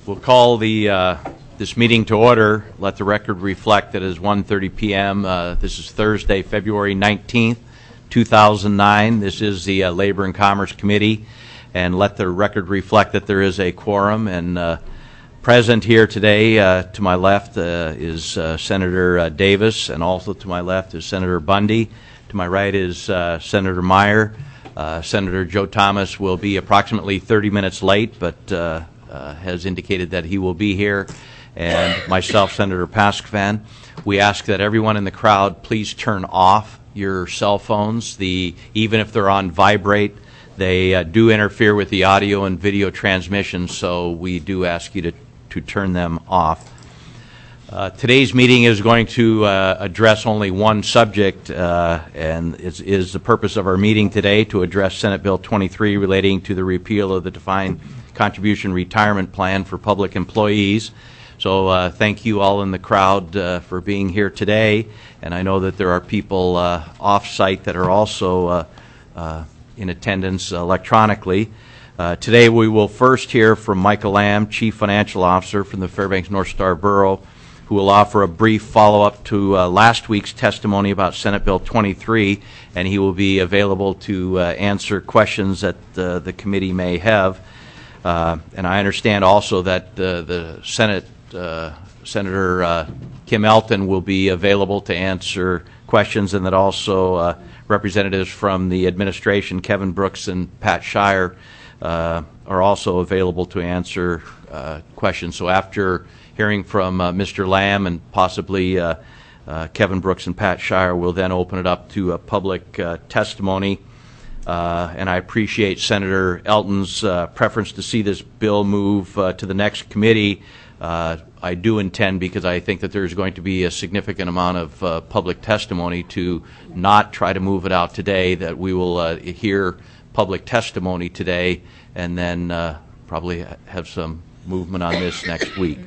We'll call this meeting to order. Let the record reflect that it is 1:30 p.m. This is Thursday, February 19th, 2009. This is the Labor and Commerce Committee. And let the record reflect that there is a quorum. And present here today, to my left is Senator Davis, and also to my left is Senator Bundy. To my right is Senator Meyer. Senator Joe Thomas will be approximately 30 minutes late, but has indicated that he will be here, and myself, Senator Paskvan. We ask that everyone in the crowd please turn off your cell phones. Even if they're on vibrate, they do interfere with the audio and video transmission, so we do ask you to turn them off. Today's meeting is going to address only one subject, and is the purpose of our meeting today to address Senate Bill 23 relating to the repeal of the defined contribution retirement plan for public employees. So thank you all in the crowd for being here today, and I know that there are people off-site that are also in attendance electronically. Today we will first hear from Michael Lamb, Chief Financial Officer from the Fairbanks North Star Borough, who will offer a brief follow-up to last week's testimony about Senate Bill 23, and he will be available to answer questions that the committee may have. And I understand also that the Senate, Senator Kim Elton will be available to answer questions, and that also representatives from the administration, Kevin Brooks and Pat Shire, are also available to answer questions. So after hearing from Mr. Lamb and possibly Kevin Brooks and Pat Shire, we'll then open it up to public testimony. And I appreciate Senator Elton's preference to see this bill move to the next committee. I do intend, because I think that there's going to be a significant amount of public testimony, to not try to move it out today, that we will hear public testimony today and then probably have some movement on this next week.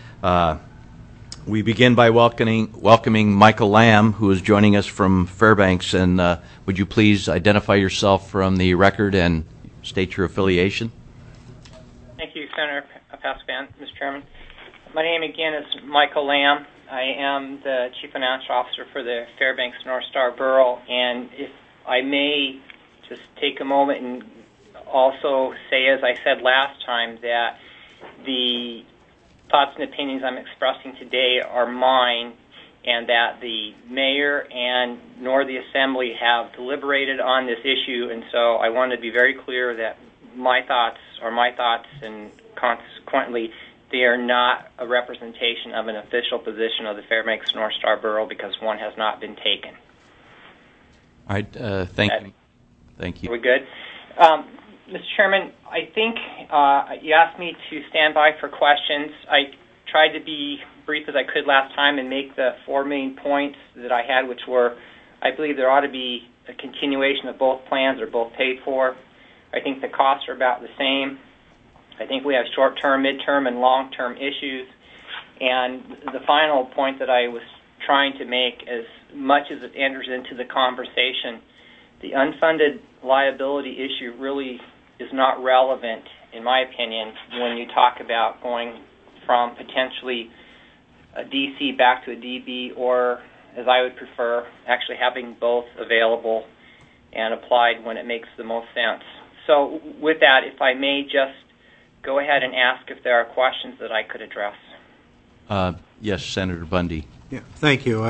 We begin by welcoming Michael Lamb, who is joining us from Fairbanks. And would you please identify yourself from the record and state your affiliation? Thank you, Senator Paskvan, Mr. Chairman. My name again is Michael Lamb. I am the Chief Financial Officer for the Fairbanks North Star Borough. And if I may just take a moment and also say, as I said last time, that the thoughts and opinions I'm expressing today are mine, and that the mayor and nor the assembly have deliberated on this issue, and so I want to be very clear that my thoughts are my thoughts, and consequently they are not a representation of an official position of the Fairbanks North Star Borough, because one has not been taken. All right, thank you. Thank you. Are we good? Mr. Chairman, I think you asked me to stand by for questions. I tried to be brief as I could last time and make the four main points that I had, which were, I believe there ought to be a continuation of both plans or both paid for. I think the costs are about the same. I think we have short-term, mid-term, and long-term issues. And the final point that I was trying to make, as much as it enters into the conversation, the unfunded liability issue really is not relevant, in my opinion, when you talk about going from potentially a DC back to a DB, or, as I would prefer, actually having both available and applied when it makes the most sense. So with that, if I may just go ahead and ask if there are questions that I could address. Yes, Senator Bundy. Yeah, thank you.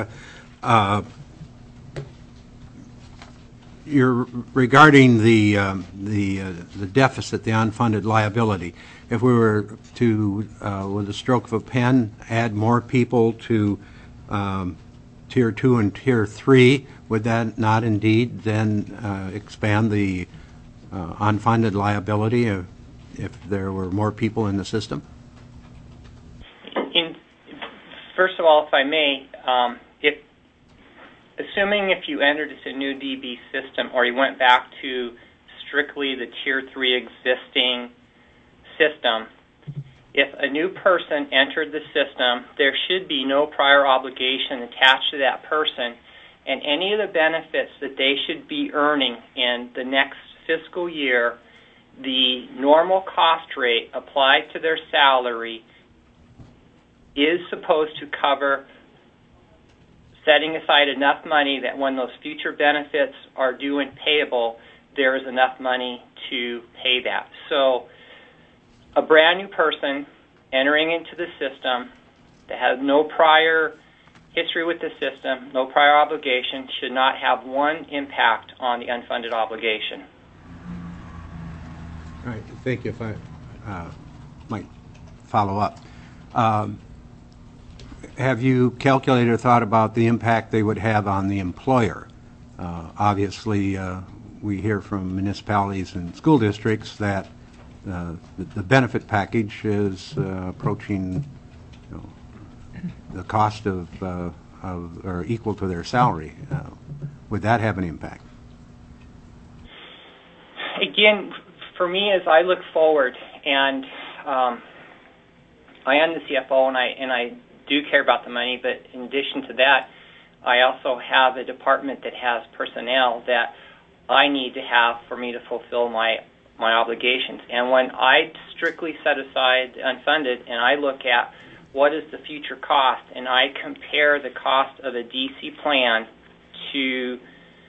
Regarding the deficit, the unfunded liability, if we were to, with a stroke of a pen, add more people to Tier 2 and Tier 3, would that not indeed then expand the unfunded liability if there were more people in the system? First of all, if I may, assuming if you entered a new DB system, or you went back to strictly the Tier 3 existing system, if a new person entered the system, there should be no prior obligation attached to that person, and any of the benefits that they should be earning in the next fiscal year the normal cost rate applied to their salary is supposed to cover setting aside enough money that when those future benefits are due and payable, there is enough money to pay that. So a brand new person entering into the system that has no prior history with the system, no prior obligation, should not have one impact on the unfunded obligation. All right, thank you. If I might follow up. Have you calculated or thought about the impact they would have on the employer? Obviously, we hear from municipalities and school districts that the benefit package is approaching the cost of or equal to their salary. Would that have an impact? Again, for me, as I look forward, and I am the CFO, and I do care about the money, but in addition to that, I also have a department that has personnel that I need to have for me to fulfill my obligations. And when I strictly set aside unfunded and I look at what is the future cost, and I compare the cost of a DC plan to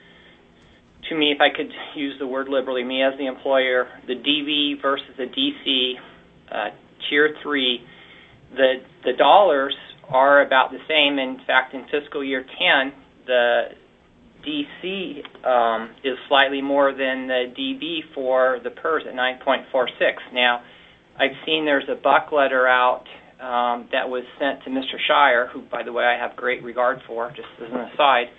me, if I could use the word liberally, me as the employer, the DB versus the DC Tier 3, the dollars are about the same. In fact, in fiscal year 10, the DC is slightly more than the DB for the PERS at 9.46. Now, I've seen there's a buck letter out that was sent to Mr. Shire, who, by the way, I have great regard for, just as an aside,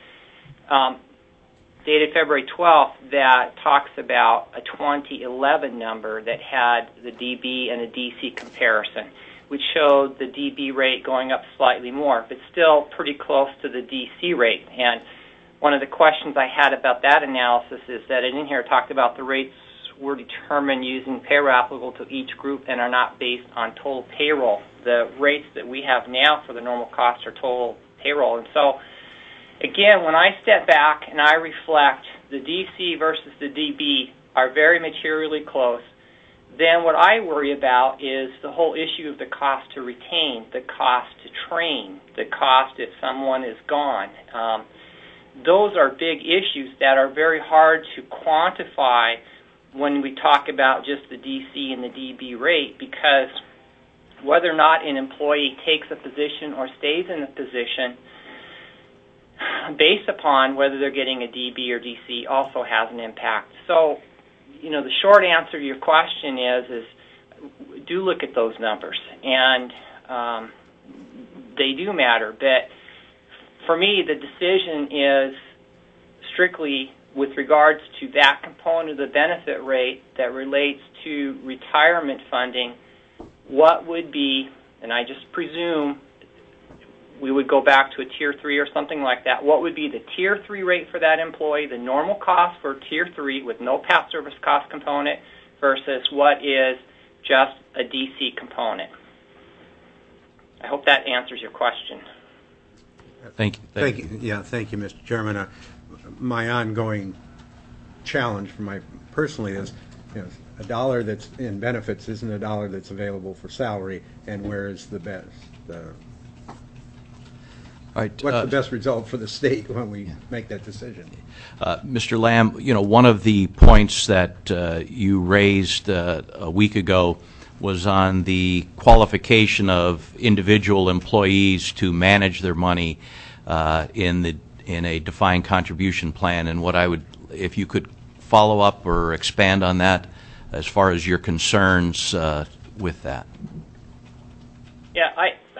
dated February 12th, that talks about a 2011 number that had the DB and a DC comparison, which showed the DB rate going up slightly more, but still pretty close to the DC rate. And one of the questions I had about that analysis is that it in here talked about the rates were determined using payroll applicable to each group and are not based on total payroll. The rates that we have now for the normal cost are total payroll. And so, again, when I step back and I reflect the DC versus the DB are very materially close, then what I worry about is the whole issue of the cost to retain, the cost to train, the cost if someone is gone. Those are big issues that are very hard to quantify when we talk about just the DC and the DB rate, because whether or not an employee takes a position or stays in a position based upon whether they're getting a DB or DC also has an impact. So, the short answer to your question is do look at those numbers, and they do matter. But for me, the decision is strictly with regards to that component of the benefit rate that relates to retirement funding. What would be, and I just presume we would go back to a Tier 3 or something like that, what would be the Tier 3 rate for that employee, the normal cost for Tier 3 with no past service cost component versus what is just a DC component. I hope that answers your question. Thank you. Yeah, thank you, Mr. Chairman. My ongoing challenge for my personally is, a dollar that's in benefits isn't a dollar that's available for salary, and where is the best? All right, what's the best result for the state when we make that decision? Mr. Lamb, one of the points that you raised a week ago was on the qualification of individual employees to manage their money in a defined contribution plan, and what I would, if you could follow up or expand on that as far as your concerns with that. Yeah,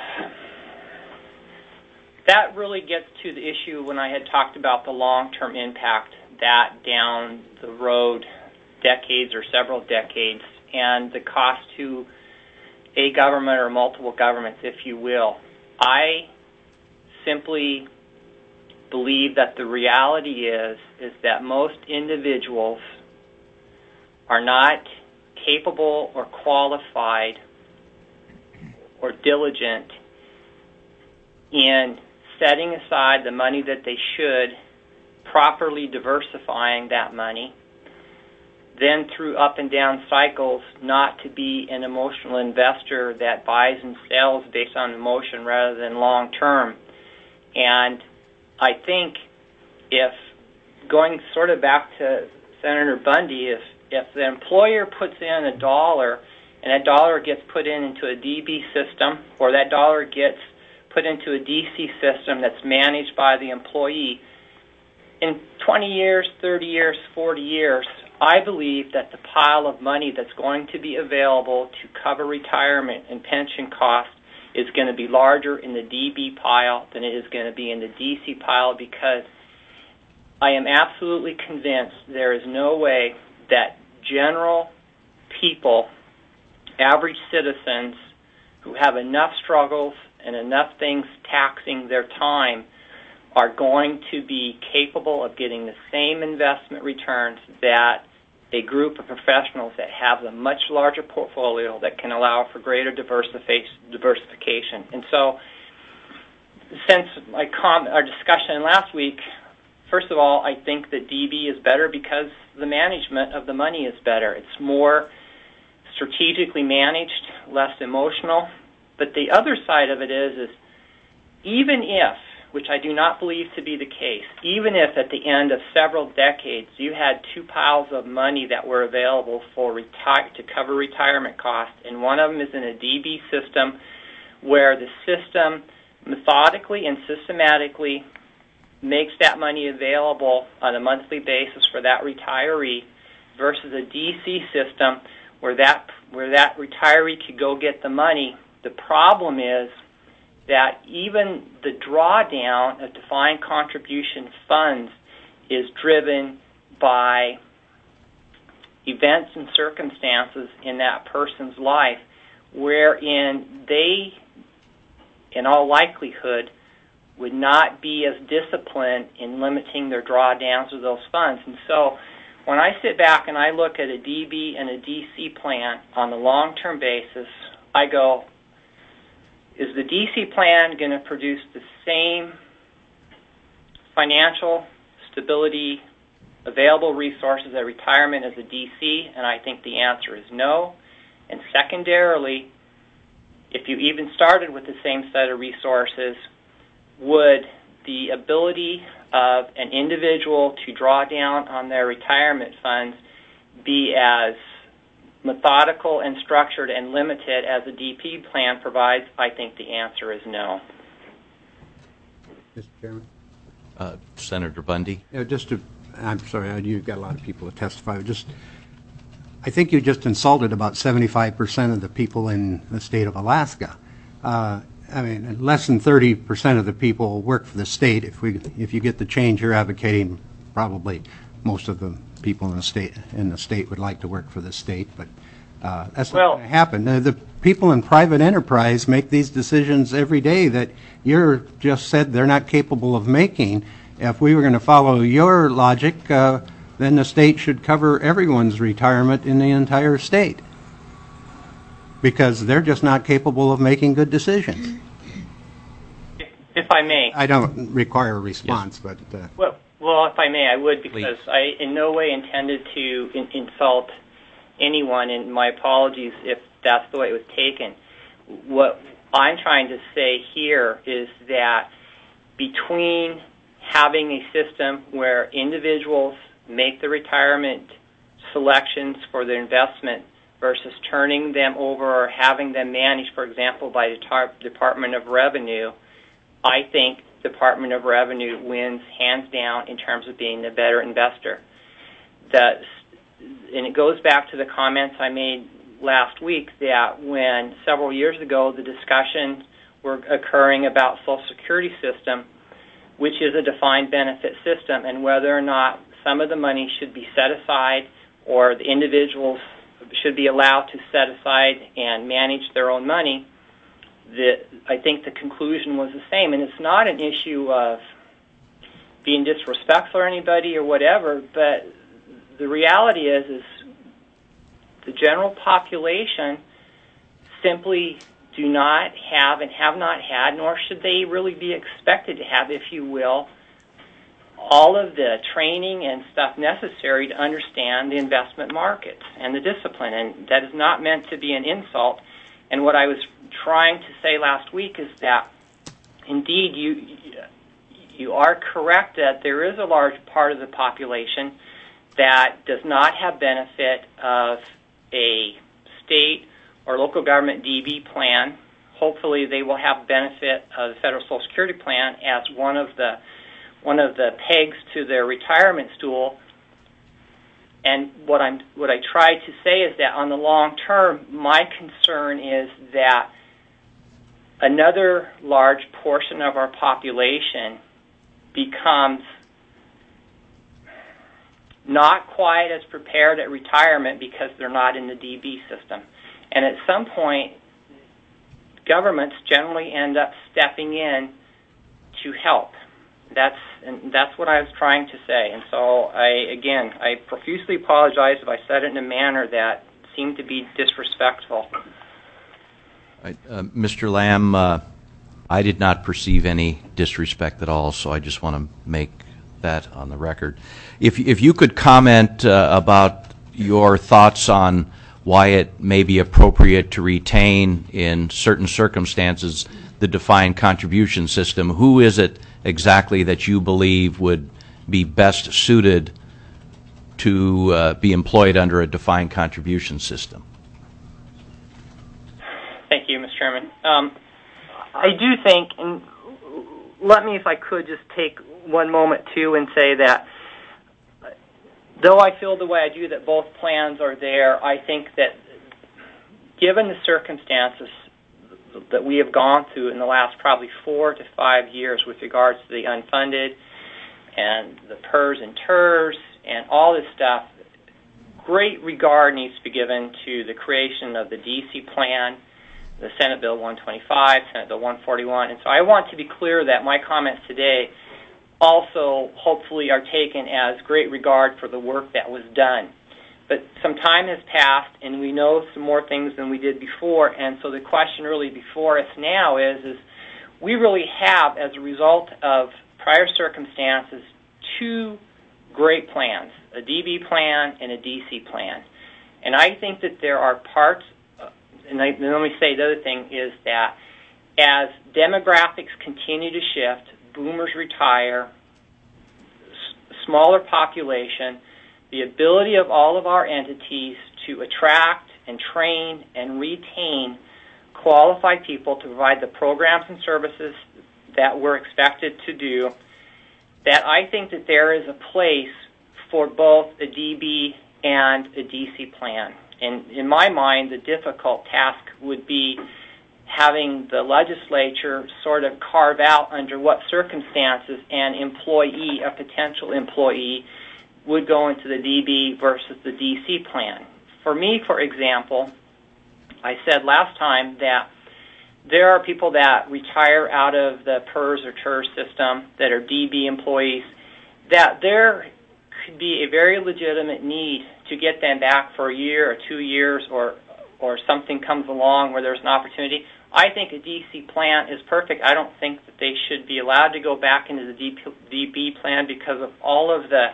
that really gets to the issue when I had talked about the long-term impact, that down the road decades or several decades, and the cost to a government or multiple governments, if you will. I simply believe that the reality is that most individuals are not capable or qualified or diligent in setting aside the money that they should, properly diversifying that money, then through up and down cycles, not to be an emotional investor that buys and sells based on emotion rather than long term. And I think if, going sort of back to Senator Bundy, if the employer puts in a dollar and that dollar gets put into a DB system, or that dollar gets put into a DC system that's managed by the employee, in 20 years, 30 years, 40 years, I believe that the pile of money that's going to be available to cover retirement and pension costs is going to be larger in the DB pile than it is going to be in the DC pile, because I am absolutely convinced there is no way that general people, average citizens who have enough struggles and enough things taxing their time, are going to be capable of getting the same investment returns that a group of professionals that have a much larger portfolio that can allow for greater diversification. And so, since our discussion last week, first of all, I think that DB is better because the management of the money is better. It's more strategically managed, less emotional. But the other side of it is even if, which I do not believe to be the case, even if at the end of several decades you had two piles of money that were available to cover retirement costs, and one of them is in a DB system where the system methodically and systematically makes that money available on a monthly basis for that retiree, versus a DC system where that retiree could go get the money, the problem is that even the drawdown of defined contribution funds is driven by events and circumstances in that person's life wherein they, in all likelihood, would not be as disciplined in limiting their drawdowns of those funds. And so when I sit back and I look at a DB and a DC plan on a long-term basis, I go, is the DC plan going to produce the same financial stability, available resources at retirement as a DC? And I think the answer is no. And secondarily, if you even started with the same set of resources, would the ability of an individual to draw down on their retirement funds be as methodical and structured and limited as a DP plan provides? I think the answer is no. Mr. Chairman? Senator Bundy? I'm sorry, you've got a lot of people to testify. I think you just insulted about 75% of the people in the state of Alaska. I mean, less than 30% of the people work for the state. If you get the change you're advocating, probably most of the people in the state would like to work for the state, but that's not going to happen. The people in private enterprise make these decisions every day that you're just said they're not capable of making. If we were going to follow your logic, then the state should cover everyone's retirement in the entire state, because they're just not capable of making good decisions. If I may. I don't require a response, yes. But... Well, if I may, I would, because Please. I in no way intended to insult anyone, and my apologies if that's the way it was taken. What I'm trying to say here is that between having a system where individuals make the retirement selections for their investment versus turning them over or having them managed, for example, by the Department of Revenue, I think Department of Revenue wins hands down in terms of being the better investor. And it goes back to the comments I made last week that when several years ago the discussions were occurring about Social Security system, which is a defined benefit system, and whether or not some of the money should be set aside or the individuals should be allowed to set aside and manage their own money, I think the conclusion was the same. And it's not an issue of being disrespectful or anybody or whatever, but the reality is the general population simply do not have and have not had, nor should they really be expected to have, if you will, all of the training and stuff necessary to understand the investment markets and the discipline, and that is not meant to be an insult. And what I was trying to say last week is that, indeed, you are correct that there is a large part of the population that does not have benefit of a state or local government DB plan. Hopefully they will have benefit of the Federal Social Security Plan as one of the pegs to their retirement stool. And what I try to say is that on the long term, my concern is that another large portion of our population becomes not quite as prepared at retirement because they're not in the DB system. And at some point, governments generally end up stepping in to help. That's what I was trying to say. And so, I profusely apologize if I said it in a manner that seemed to be disrespectful. Mr. Lamb, I did not perceive any disrespect at all, so I just want to make that on the record. If you could comment about your thoughts on why it may be appropriate to retain in certain circumstances the defined contribution system. Who is it exactly that you believe would be best suited to be employed under a defined contribution system? Thank you, Mr. Chairman. I do think, and let me, if I could, just take one moment, too, and say that though I feel the way I do that both plans are there, I think that given the circumstances that we have gone through in the last probably 4 to 5 years with regards to the unfunded and the PERS and TERS and all this stuff, great regard needs to be given to the creation of the DC plan, the Senate Bill 125, Senate Bill 141. And so I want to be clear that my comments today also hopefully are taken as great regard for the work that was done. But some time has passed, and we know some more things than we did before, and so the question really before us now is we really have, as a result of prior circumstances, 2 great plans, a DB plan and a DC plan. And I think that there are parts, and let me say the other thing, is that as demographics continue to shift, boomers retire, smaller population, the ability of all of our entities to attract and train and retain qualified people to provide the programs and services that we're expected to do, that I think that there is a place for both a DB and a DC plan. And in my mind, the difficult task would be having the legislature sort of carve out under what circumstances an employee, a potential employee, would go into the DB versus the DC plan. For me, for example, I said last time that there are people that retire out of the PERS or TERS system that are DB employees, that there could be a very legitimate need to get them back for a year or 2 years or something comes along where there's an opportunity. I think a DC plan is perfect. I don't think that they should be allowed to go back into the DB plan because of all of the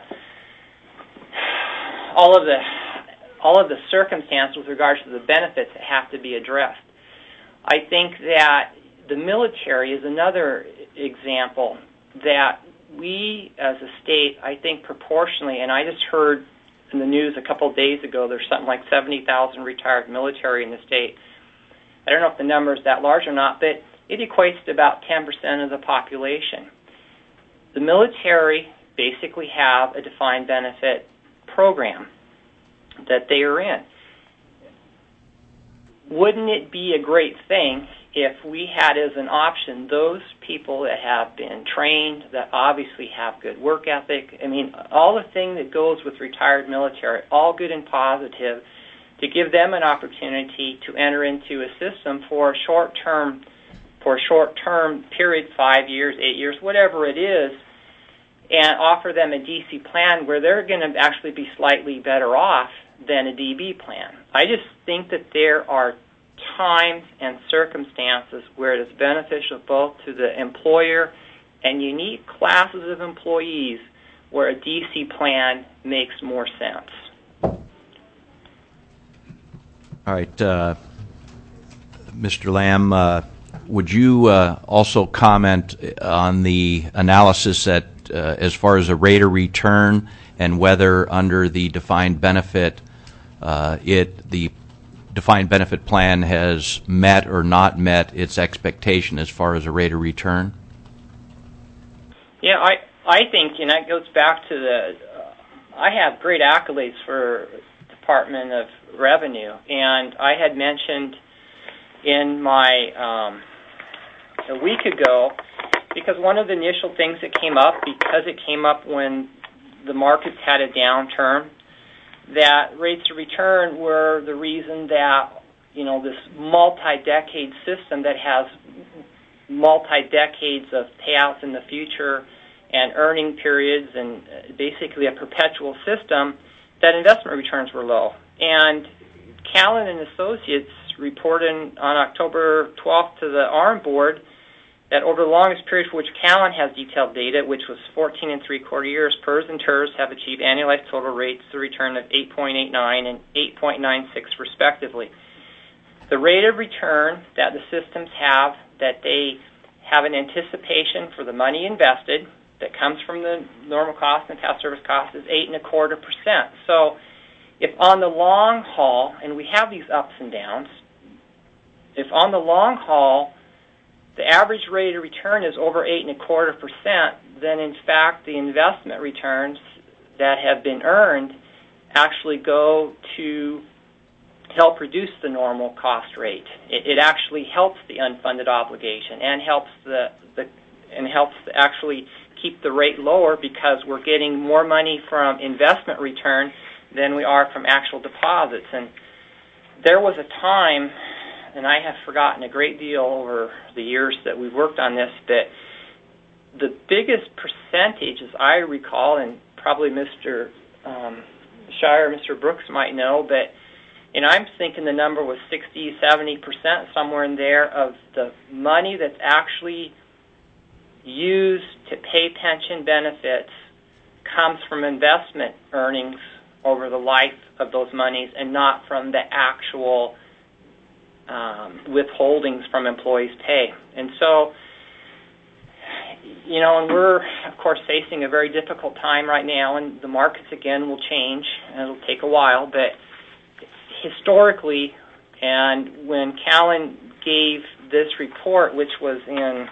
circumstances with regards to the benefits that have to be addressed. I think that the military is another example that we as a state, I think proportionally, and I just heard in the news a couple of days ago there's something like 70,000 retired military in the state. I don't know if the number is that large or not, but it equates to about 10% of the population. The military basically have a defined benefit program that they are in. Wouldn't it be a great thing if we had as an option those people that have been trained, that obviously have good work ethic, I mean, all the thing that goes with retired military, all good and positive, to give them an opportunity to enter into a system for a short-term period, 5 years, 8 years, whatever it is, and offer them a DC plan where they're going to actually be slightly better off than a DB plan. I just think that there are times and circumstances where it is beneficial both to the employer and unique classes of employees where a DC plan makes more sense. All right, Mr. Lamb, would you also comment on the analysis that, as far as a rate of return and whether under the defined benefit, the defined benefit plan has met or not met its expectation as far as a rate of return? Yeah, I think, and that goes back to I have great accolades for Department of Revenue, and I had mentioned in my a week ago, because one of the initial things that came up, because it came up when the markets had a downturn, that rates of return were the reason that, this multi-decade system that has multi-decades of payouts in the future and earning periods and basically a perpetual system, that investment returns were low. And Callan and Associates reported on October 12th to the ARM board that over the longest period for which Callan has detailed data, which was 14 3/4 years, PERS and TERS have achieved annualized total rates of return of 8.89 and 8.96 respectively. The rate of return that the systems have, that they have an anticipation for the money invested that comes from the normal cost and past service cost, is 8.25%. So if on the long haul, and we have these ups and downs, if on the long haul the average rate of return is over 8.25%, then in fact the investment returns that have been earned actually go to help reduce the normal cost rate. It actually helps the unfunded obligation and helps actually keep the rate lower, because we're getting more money from investment return than we are from actual deposits. And there was a time, and I have forgotten a great deal over the years that we've worked on this, that the biggest percentage, as I recall, and probably Mr. Shire, Mr. Brooks might know, but I'm thinking the number was 60, 70%, somewhere in there, of the money that's actually used to pay pension benefits comes from investment earnings over the life of those monies and not from the actual withholdings from employees' pay. And so, and we're, of course, facing a very difficult time right now, and the markets, again, will change, and it'll take a while, but historically, and when Callan gave this report, which was in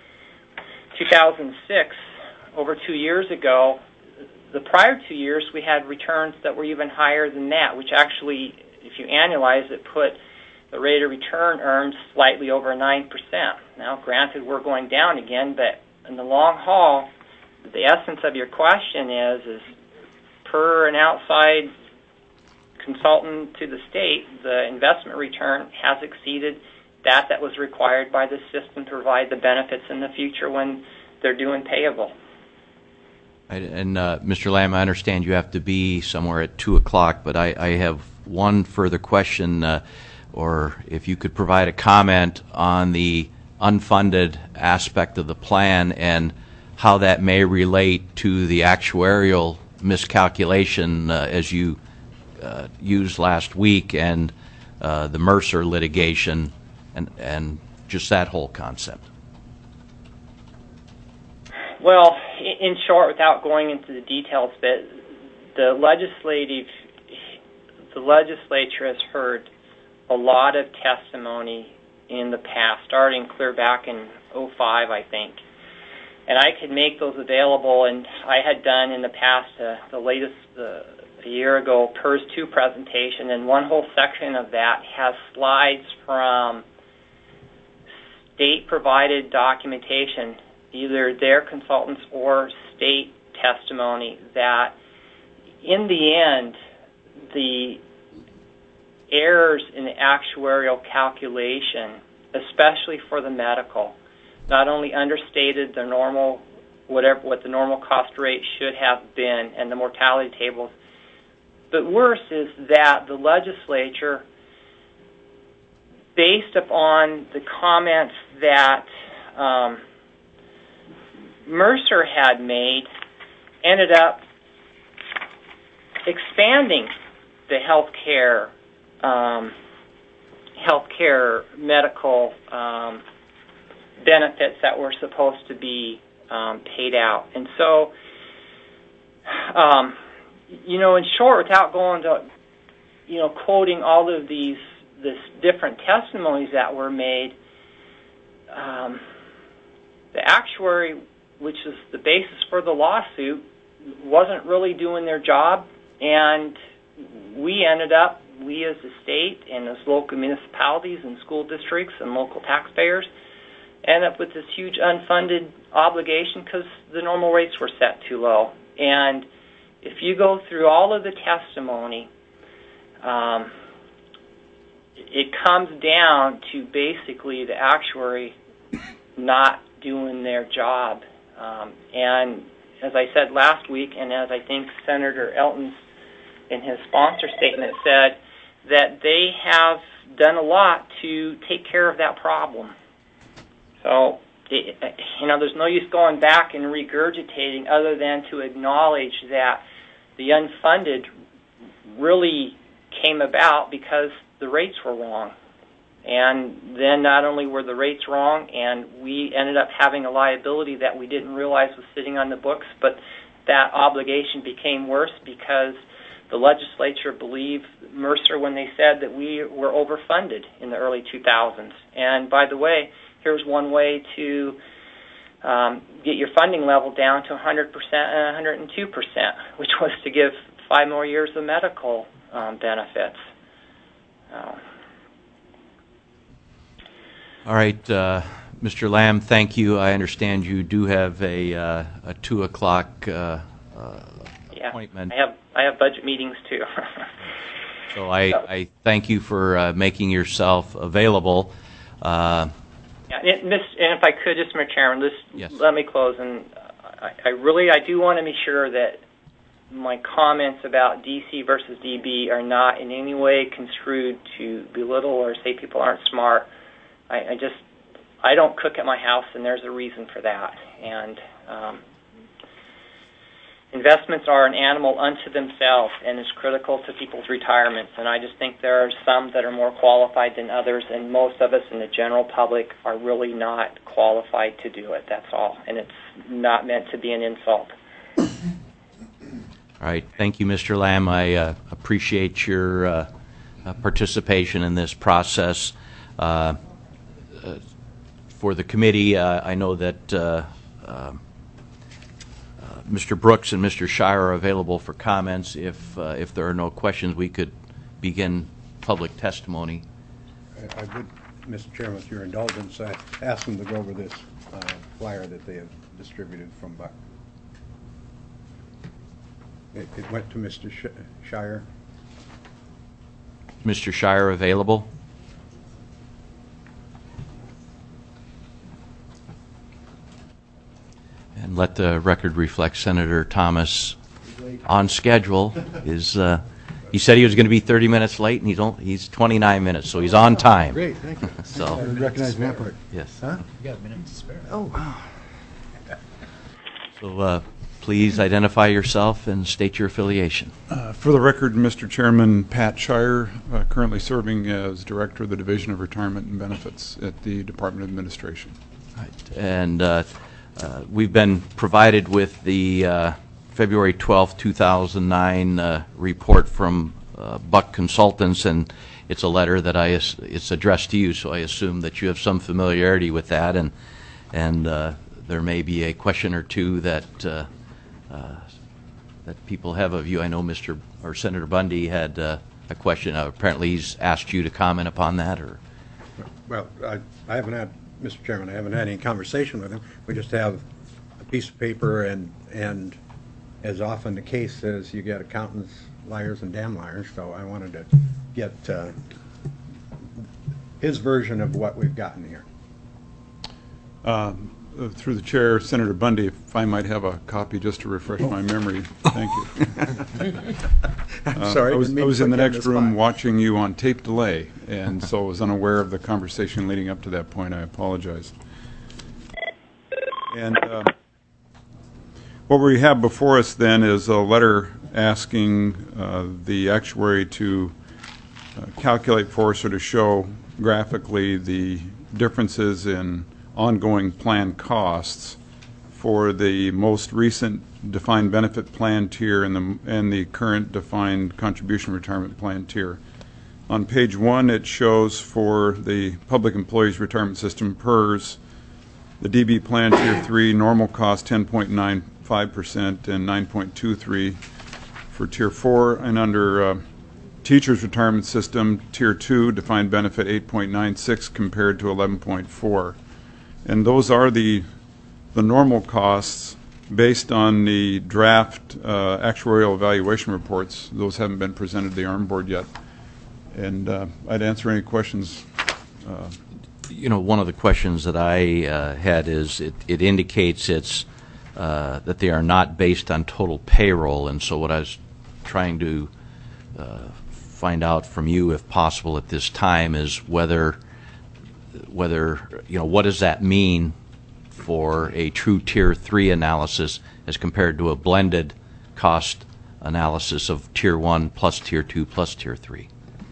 2006, over 2 years ago, the prior 2 years we had returns that were even higher than that, which actually, if you annualize it, put the rate of return earned slightly over 9%. Now, granted, we're going down again, but in the long haul, the essence of your question is per an outside consultant to the state, the investment return has exceeded that was required by the system to provide the benefits in the future when they're due and payable. And Mr. Lamb, I understand you have to be somewhere at 2 o'clock, but I have one further question, or if you could provide a comment on the unfunded aspect of the plan and how that may relate to the actuarial miscalculation as you used last week, and the Mercer litigation, and just that whole concept. Well, in short, without going into the details, but the legislature has heard a lot of testimony in the past, starting clear back in 2005, I think. And I could make those available, and I had done in the past the latest a year ago PERS 2 presentation, and one whole section of that has slides from state-provided documentation, either their consultants or state testimony, that in the end, the errors in the actuarial calculation, especially for the medical, not only understated the normal, what the normal cost rate should have been and the mortality tables, but worse is that the legislature, based upon the comments that Mercer had made, ended up expanding the healthcare medical benefits that were supposed to be paid out. And so, in short, without going to, quoting all of these different testimonies that were made, the actuary, which is the basis for the lawsuit, wasn't really doing their job, and we as the state and as local municipalities and school districts and local taxpayers, end up with this huge unfunded obligation because the normal rates were set too low. And if you go through all of the testimony, it comes down to basically the actuary not doing their job. And as I said last week, and as I think Senator Elton in his sponsor statement said, that they have done a lot to take care of that problem. So, there's no use going back and regurgitating other than to acknowledge that the unfunded really came about because the rates were wrong. And then not only were the rates wrong, and we ended up having a liability that we didn't realize was sitting on the books, but that obligation became worse because the legislature believed Mercer when they said that we were overfunded in the early 2000s. And by the way, here's one way to get your funding level down to 100% and 102%, which was to give 5 more years of medical benefits. All right, Mr. Lamb, thank you. I understand you do have a 2 o'clock appointment. I have budget meetings too. So I thank you for making yourself available. And if I could, just Mr. Chairman, yes. Let me close. And I do want to make sure that my comments about DC versus DB are not in any way construed to belittle or say people aren't smart. I don't cook at my house, and there's a reason for that. And investments are an animal unto themselves and is critical to people's retirements. And I just think there are some that are more qualified than others, and most of us in the general public are really not qualified to do it. That's all. And it's not meant to be an insult. All right. Thank you, Mr. Lamb. I appreciate your participation in this process. For the committee, I know that Mr. Brooks and Mr. Shire are available for comments. If there are no questions, we could begin public testimony. I would, Mr. Chairman, with your indulgence, ask them to go over this flyer that they have distributed from Buck. It went to Mr. Shire. Mr. Shire available? And let the record reflect Senator Thomas on schedule is he said he was going to be 30 minutes late, and he's 29 minutes, so he's on time. Great, thank you. So I recognize that part. Yes. Huh? You got a minute to spare. Oh, wow. So please identify yourself and state your affiliation. For the record, Mr. Chairman, Pat Shire, currently serving as Director of the Division of Retirement and Benefits at the Department of Administration. Right. And we've been provided with the February 12, 2009 report from Buck Consultants, and it's a letter that it's addressed to you, so I assume that you have some familiarity with that, and there may be a question or two that people have of you. I know Senator Bundy had a question. Apparently, he's asked you to comment upon that, or. Well, I haven't had, Mr. Chairman, I haven't had any conversation with him. We just have a piece of paper, and as often the case is, you get accountants, liars, and damn liars, so I wanted to get his version of what we've gotten here. Through the chair, Senator Bundy, if I might have a copy just to refresh my memory. Thank you. I'm sorry. I was in the next room watching you on tape delay, and so I was unaware of the conversation leading up to that point. I apologize. And What we have before us then is a letter asking the actuary to calculate for us or to show graphically the differences in ongoing plan costs for the most recent defined benefit plan tier and the current defined contribution retirement plan tier. On page 1, it shows for the public employees retirement system PERS, the DB plan tier 3 normal cost 10.95% and 9.23 for tier 4, and under teachers retirement system tier 2 defined benefit 8.96 compared to 11.4. And those are the normal costs based on the draft actuarial evaluation reports. Those haven't been presented to the ARM board yet. And I'd answer any questions. One of the questions that I had is it indicates it's that they are not based on total payroll, and so what I was trying to find out from you, if possible, at this time is whether what does that mean for a true Tier 3 analysis as compared to a blended cost analysis of Tier 1 plus Tier 2 plus Tier 3?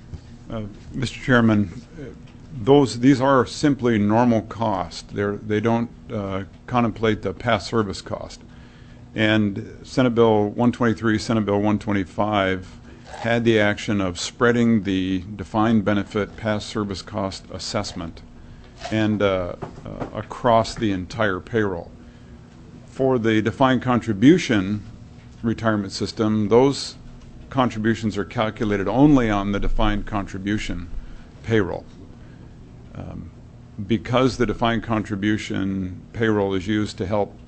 Mr. Chairman, these are simply normal cost. They don't contemplate the past service cost. And Senate Bill 123, Senate Bill 125 had the action of spreading the defined benefit past service cost assessment and across the entire payroll. For the defined contribution retirement system, those contributions are calculated only on the defined contribution payroll. Because the defined contribution payroll is used to help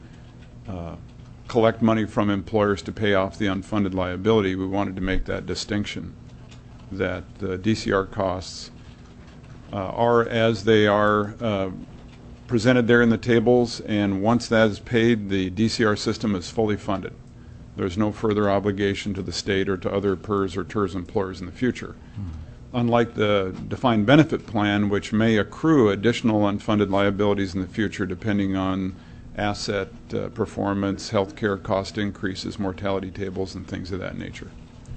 collect money from employers to pay off the unfunded liability, we wanted to make that distinction, that the DCR costs are as they are presented there in the tables, and once that is paid, the DCR system is fully funded. There's no further obligation to the state or to other PERS or TERS employers in the future. Unlike the defined benefit plan, which may accrue additional unfunded liabilities in the future depending on asset performance, health care cost increases, mortality tables, and things of that nature.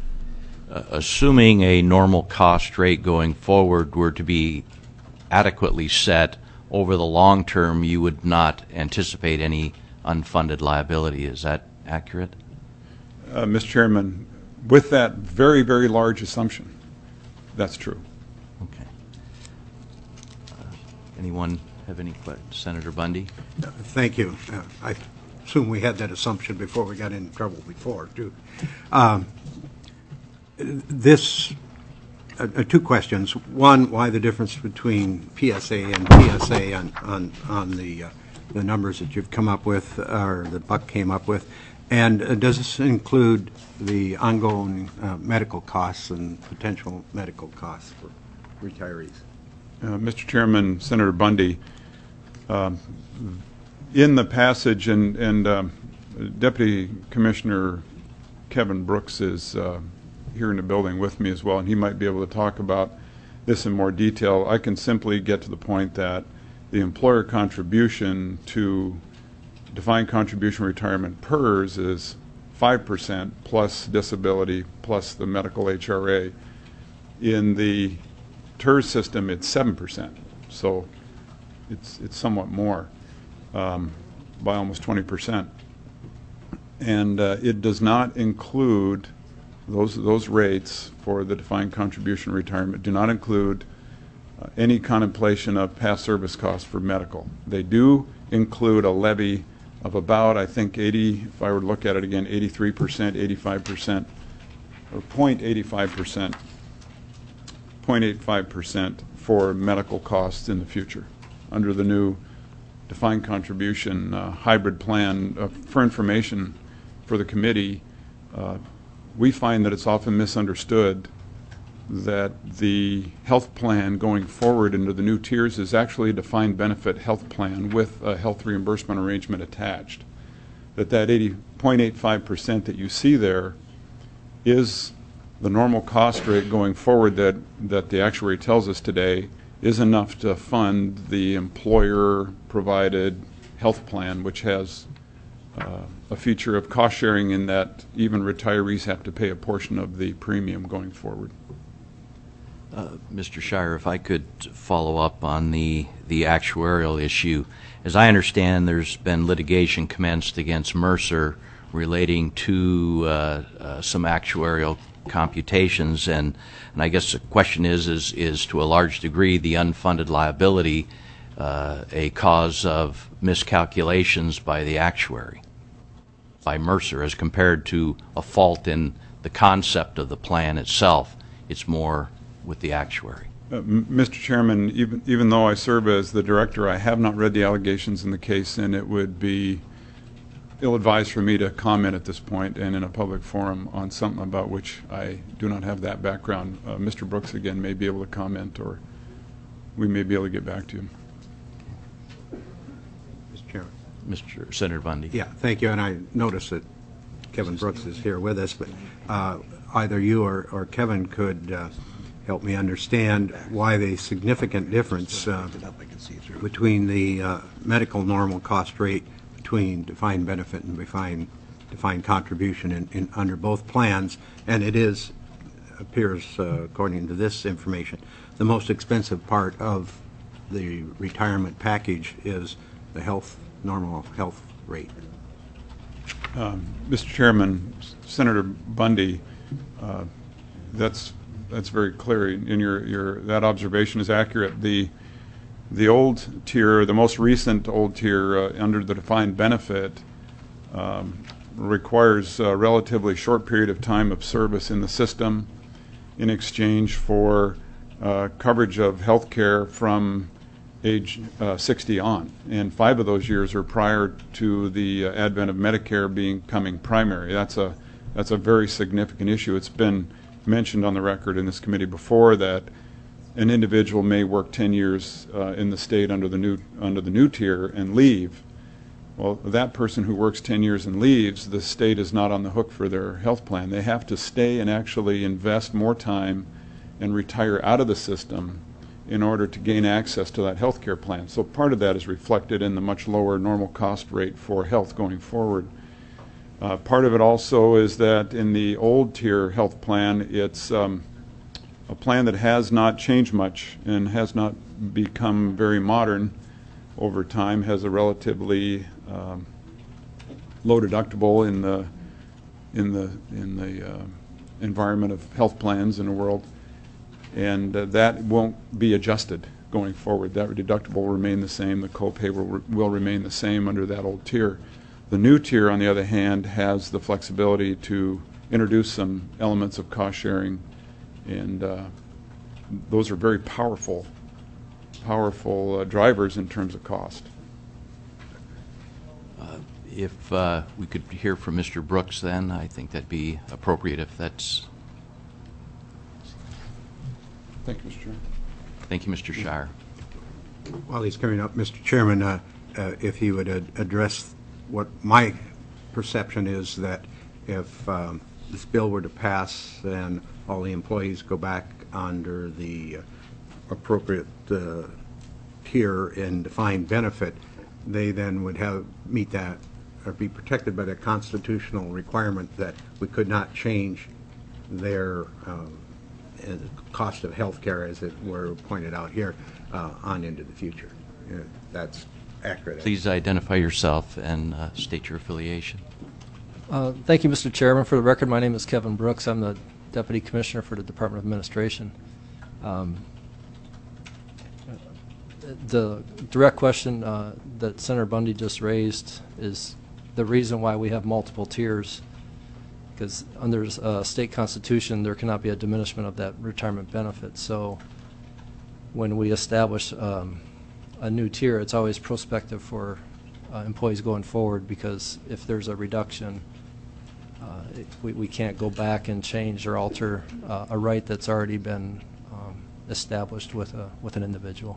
Assuming a normal cost rate going forward were to be adequately set over the long term, you would not anticipate any unfunded liability. Is that accurate? Mr. Chairman, with that very, very large assumption, that's true. Okay. Anyone have any questions? Senator Bundy? Thank you. I assume we had that assumption before we got in trouble before, too. Two questions. One, why the difference between PSA and PSA on the numbers that you've come up with, or that Buck came up with? And does this include the ongoing medical costs and potential medical costs for retirees? Mr. Chairman, Senator Bundy, in the passage, and Deputy Commissioner Kevin Brooks is here in the building with me as well, and he might be able to talk about this in more detail. I can simply get to the point that the employer contribution to defined contribution retirement PERS is 5% plus disability plus the medical HRA. In the TERS system, it's 7%, so it's somewhat more, by almost 20%. And it does not include those rates for the defined contribution retirement do not include any contemplation of past service costs for medical. They do include a levy of about, I think, 80, if I were to look at it again, 83%, 85%, or 0.85% for medical costs in the future under the new defined contribution hybrid plan. For information for the committee, we find that it's often misunderstood that the health plan going forward into the new tiers is actually a defined benefit health plan with a health reimbursement arrangement attached. That 0.85% that you see there is the normal cost rate going forward that the actuary tells us today is enough to fund the employer-provided health plan, which has a feature of cost sharing in that even retirees have to pay a portion of the premium going forward. Mr. Shire, if I could follow up on the actuarial issue. As I understand, there's been litigation commenced against Mercer relating to some actuarial computations, and I guess the question is to a large degree the unfunded liability a cause of miscalculations by the actuary, by Mercer, as compared to a fault in the concept of the plan itself. It's more with the actuary. Mr. Chairman, even though I serve as the director, I have not read the allegations in the case, and it would be ill-advised for me to comment at this point and in a public forum on something about which I do not have that background. Mr. Brooks, again, may be able to comment, or we may be able to get back to you. Mr. Chairman. Mr. Senator Bundy. Yeah, thank you. And I notice that Kevin Brooks is here with us, but either you or Kevin could help me understand why the significant difference between the medical normal cost rate between defined benefit and defined contribution under both plans, and it appears, according to this information, the most expensive part of the retirement package is the normal health rate. Mr. Chairman, Senator Bundy, that's very clear, and that observation is accurate. The old tier, the most recent old tier under the defined benefit requires a relatively short period of time of service in the system in exchange for coverage of health care from age 60 on. And 5 of those years are prior to the advent of Medicare becoming primary. That's a very significant issue. It's been mentioned on the record in this committee before that an individual may work 10 years in the state under the new tier and leave. Well, that person who works 10 years and leaves, the state is not on the hook for their health plan. They have to stay and actually invest more time and retire out of the system in order to gain access to that health care plan. So part of that is reflected in the much lower normal cost rate for health going forward. Part of it also is that in the old tier health plan, it's a plan that has not changed much and has not become very modern over time, has a relatively low deductible in the environment of health plans in the world, and that won't be adjusted going forward. That deductible will remain the same. The copay will remain the same under that old tier. The new tier, on the other hand, has the flexibility to introduce some elements of cost sharing, and those are very powerful drivers in terms of cost. If we could hear from Mr. Brooks, then I think that'd be appropriate. If that's. Thank you, Mr. Chairman. Thank you, Mr. Shire. While he's coming up, Mr. Chairman, if he would address what my perception is, that if this bill were to pass and all the employees go back under the appropriate tier in defined benefit, they then would meet that or be protected by the constitutional requirement that we could not change their cost of health care, as it were pointed out here, on into the future. That's accurate. Please identify yourself and state your affiliation. Thank you, Mr. Chairman. For the record, my name is Kevin Brooks. I'm the Deputy Commissioner for the Department of Administration. The direct question that Senator Bundy just raised is the reason why we have multiple tiers, because under state constitution there cannot be a diminishment of that retirement benefit. So when we establish a new tier, it's always prospective for employees going forward, because if there's a reduction, we can't go back and change or alter a right that's already been established with an individual.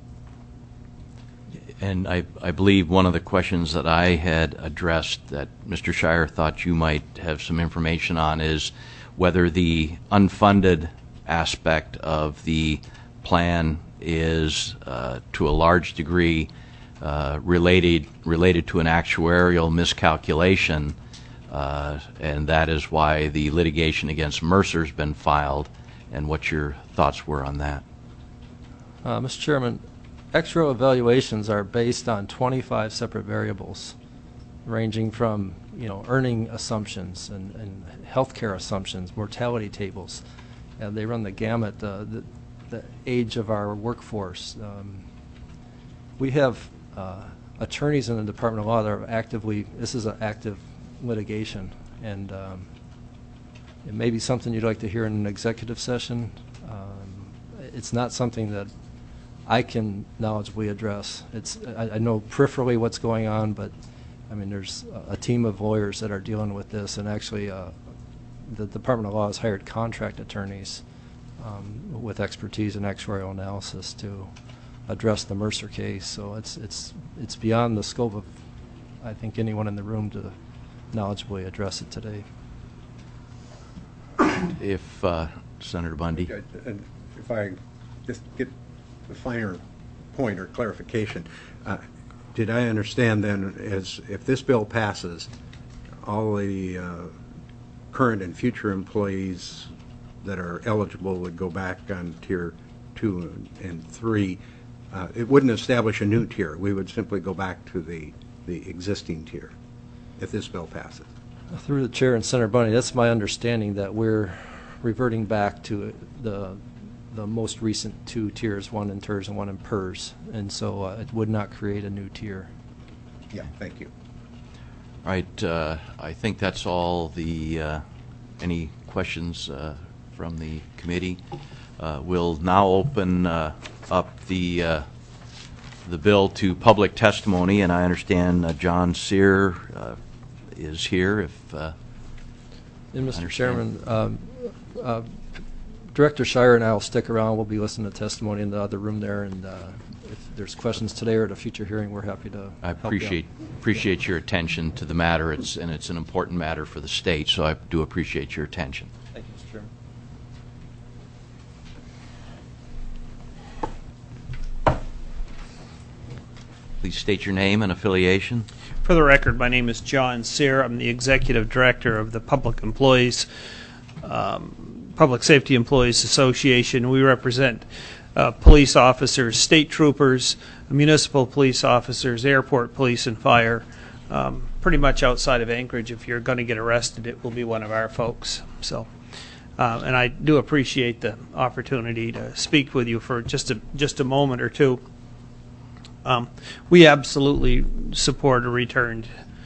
And I believe one of the questions that I had addressed that Mr. Shire thought you might have some information on is whether the unfunded aspect of the plan is to a large degree related to an actuarial miscalculation, and that is why the litigation against Mercer's been filed, and what your thoughts were on that. Mr. Chairman, actuarial evaluations are based on 25 separate variables, ranging from earning assumptions and healthcare assumptions, mortality tables, and they run the gamut. The age of our workforce. We have attorneys in the Department of Law that are actively. This is an active litigation, and it may be something you'd like to hear in an executive session. It's not something that I can knowledgeably address. I know peripherally what's going on, but I mean, there's a team of lawyers that are dealing with this, and actually the Department of Law has hired contract attorneys with expertise in actuarial analysis to address the Mercer case. So it's beyond the scope of, I think, anyone in the room to knowledgeably address it today. If Senator Bundy. And if I just get a finer point or clarification, did I understand then, as if this bill passes, all the current and future employees that are eligible would go back on Tier 2 and 3? It wouldn't establish a new tier. We would simply go back to the existing tier if this bill passes. Through the chair and Senator Bundy, that's my understanding, that we're reverting back to the most recent 2 tiers, one in TERS and one in PERS, and so it would not create a new tier. Yeah, thank you. All right, I think that's all the, any questions from the committee? We'll now open up the bill to public testimony, and I understand John Sear is here. If and Mr. Chairman, Director Shire and I will stick around. We'll be listening to testimony in the other room there, and if there's questions today or at a future hearing, we're happy to help you out. Appreciate your attention to the matter. It's an important matter for the state, so I do appreciate your attention. Thank you, Mr. Chairman. Please state your name and affiliation. For the record, my name is John Sear. I'm the Executive Director of the Public Safety Employees Association. We represent police officers, state troopers, municipal police officers, airport police and fire. Pretty much outside of Anchorage, if you're going to get arrested, it will be one of our folks. So, and I do appreciate the opportunity to speak with you for just a moment or two. We absolutely support a return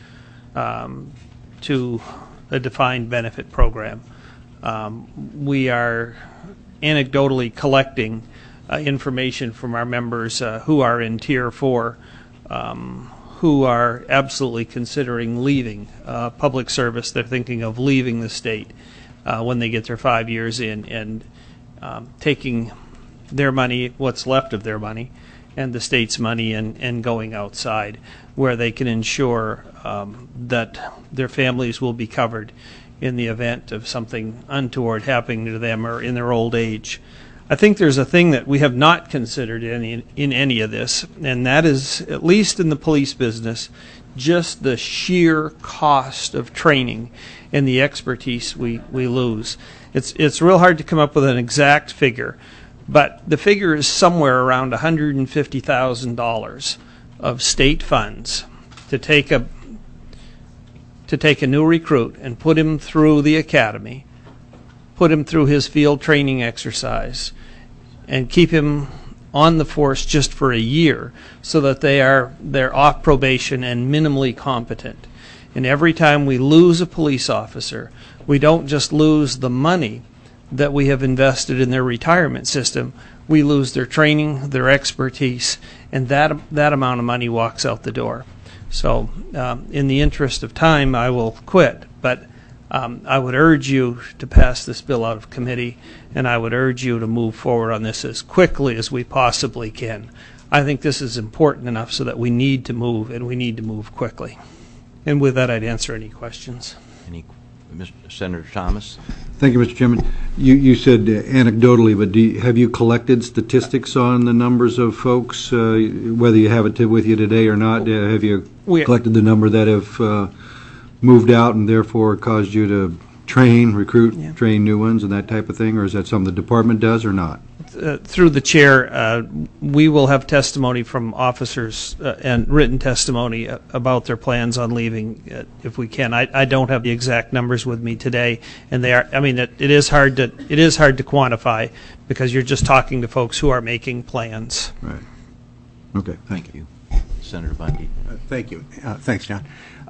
to a defined benefit program. We are anecdotally collecting information from our members who are in Tier 4, who are absolutely considering leaving public service. They're thinking of leaving the state when they get their 5 years in, and taking their money, what's left of their money, and the state's money, and going outside where they can ensure that their families will be covered in the event of something untoward happening to them or in their old age. I think there's a thing that we have not considered in any of this, and that is, at least in the police business, just the sheer cost of training and the expertise we lose. It's real hard to come up with an exact figure, but the figure is somewhere around $150,000 of state funds to take a new recruit and put him through the academy, put him through his field training exercise, and keep him on the force just for a year so that they're off probation and minimally competent. And every time we lose a police officer, we don't just lose the money that we have invested in their retirement system, we lose their training, their expertise, and that amount of money walks out the door. So in the interest of time, I will quit, but I would urge you to pass this bill out of committee, and I would urge you to move forward on this as quickly as we possibly can. I think this is important enough so that we need to move, and we need to move quickly. And with that, I'd answer any questions. Senator Thomas? Thank you, Mr. Chairman. You said anecdotally, but have you collected statistics on the numbers of folks, whether you have it with you today or not? Have you collected the number that have moved out and therefore caused you to recruit, train new ones and that type of thing, or is that something the department does or not? Through the chair, we will have testimony from officers and written testimony about their plans on leaving, if we can. I don't have the exact numbers with me today, and they are. I mean, it is hard to quantify because you're just talking to folks who are making plans. Right. Okay. Thank you, Senator Bundy. Thank you. Thanks, John.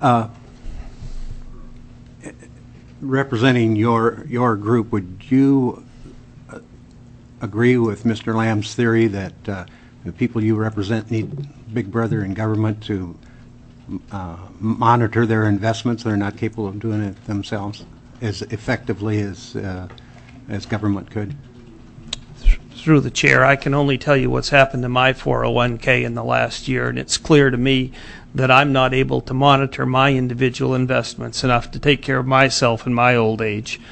Representing your group, would you agree with Mr. Lamb's theory that the people you represent need Big Brother and government to monitor their investments? They're not capable of doing it themselves as effectively as government could? Through the chair, I can only tell you what's happened to my 401k in the last year, and it's clear to me that I'm not able to monitor my individual investments enough to take care of myself in my old age.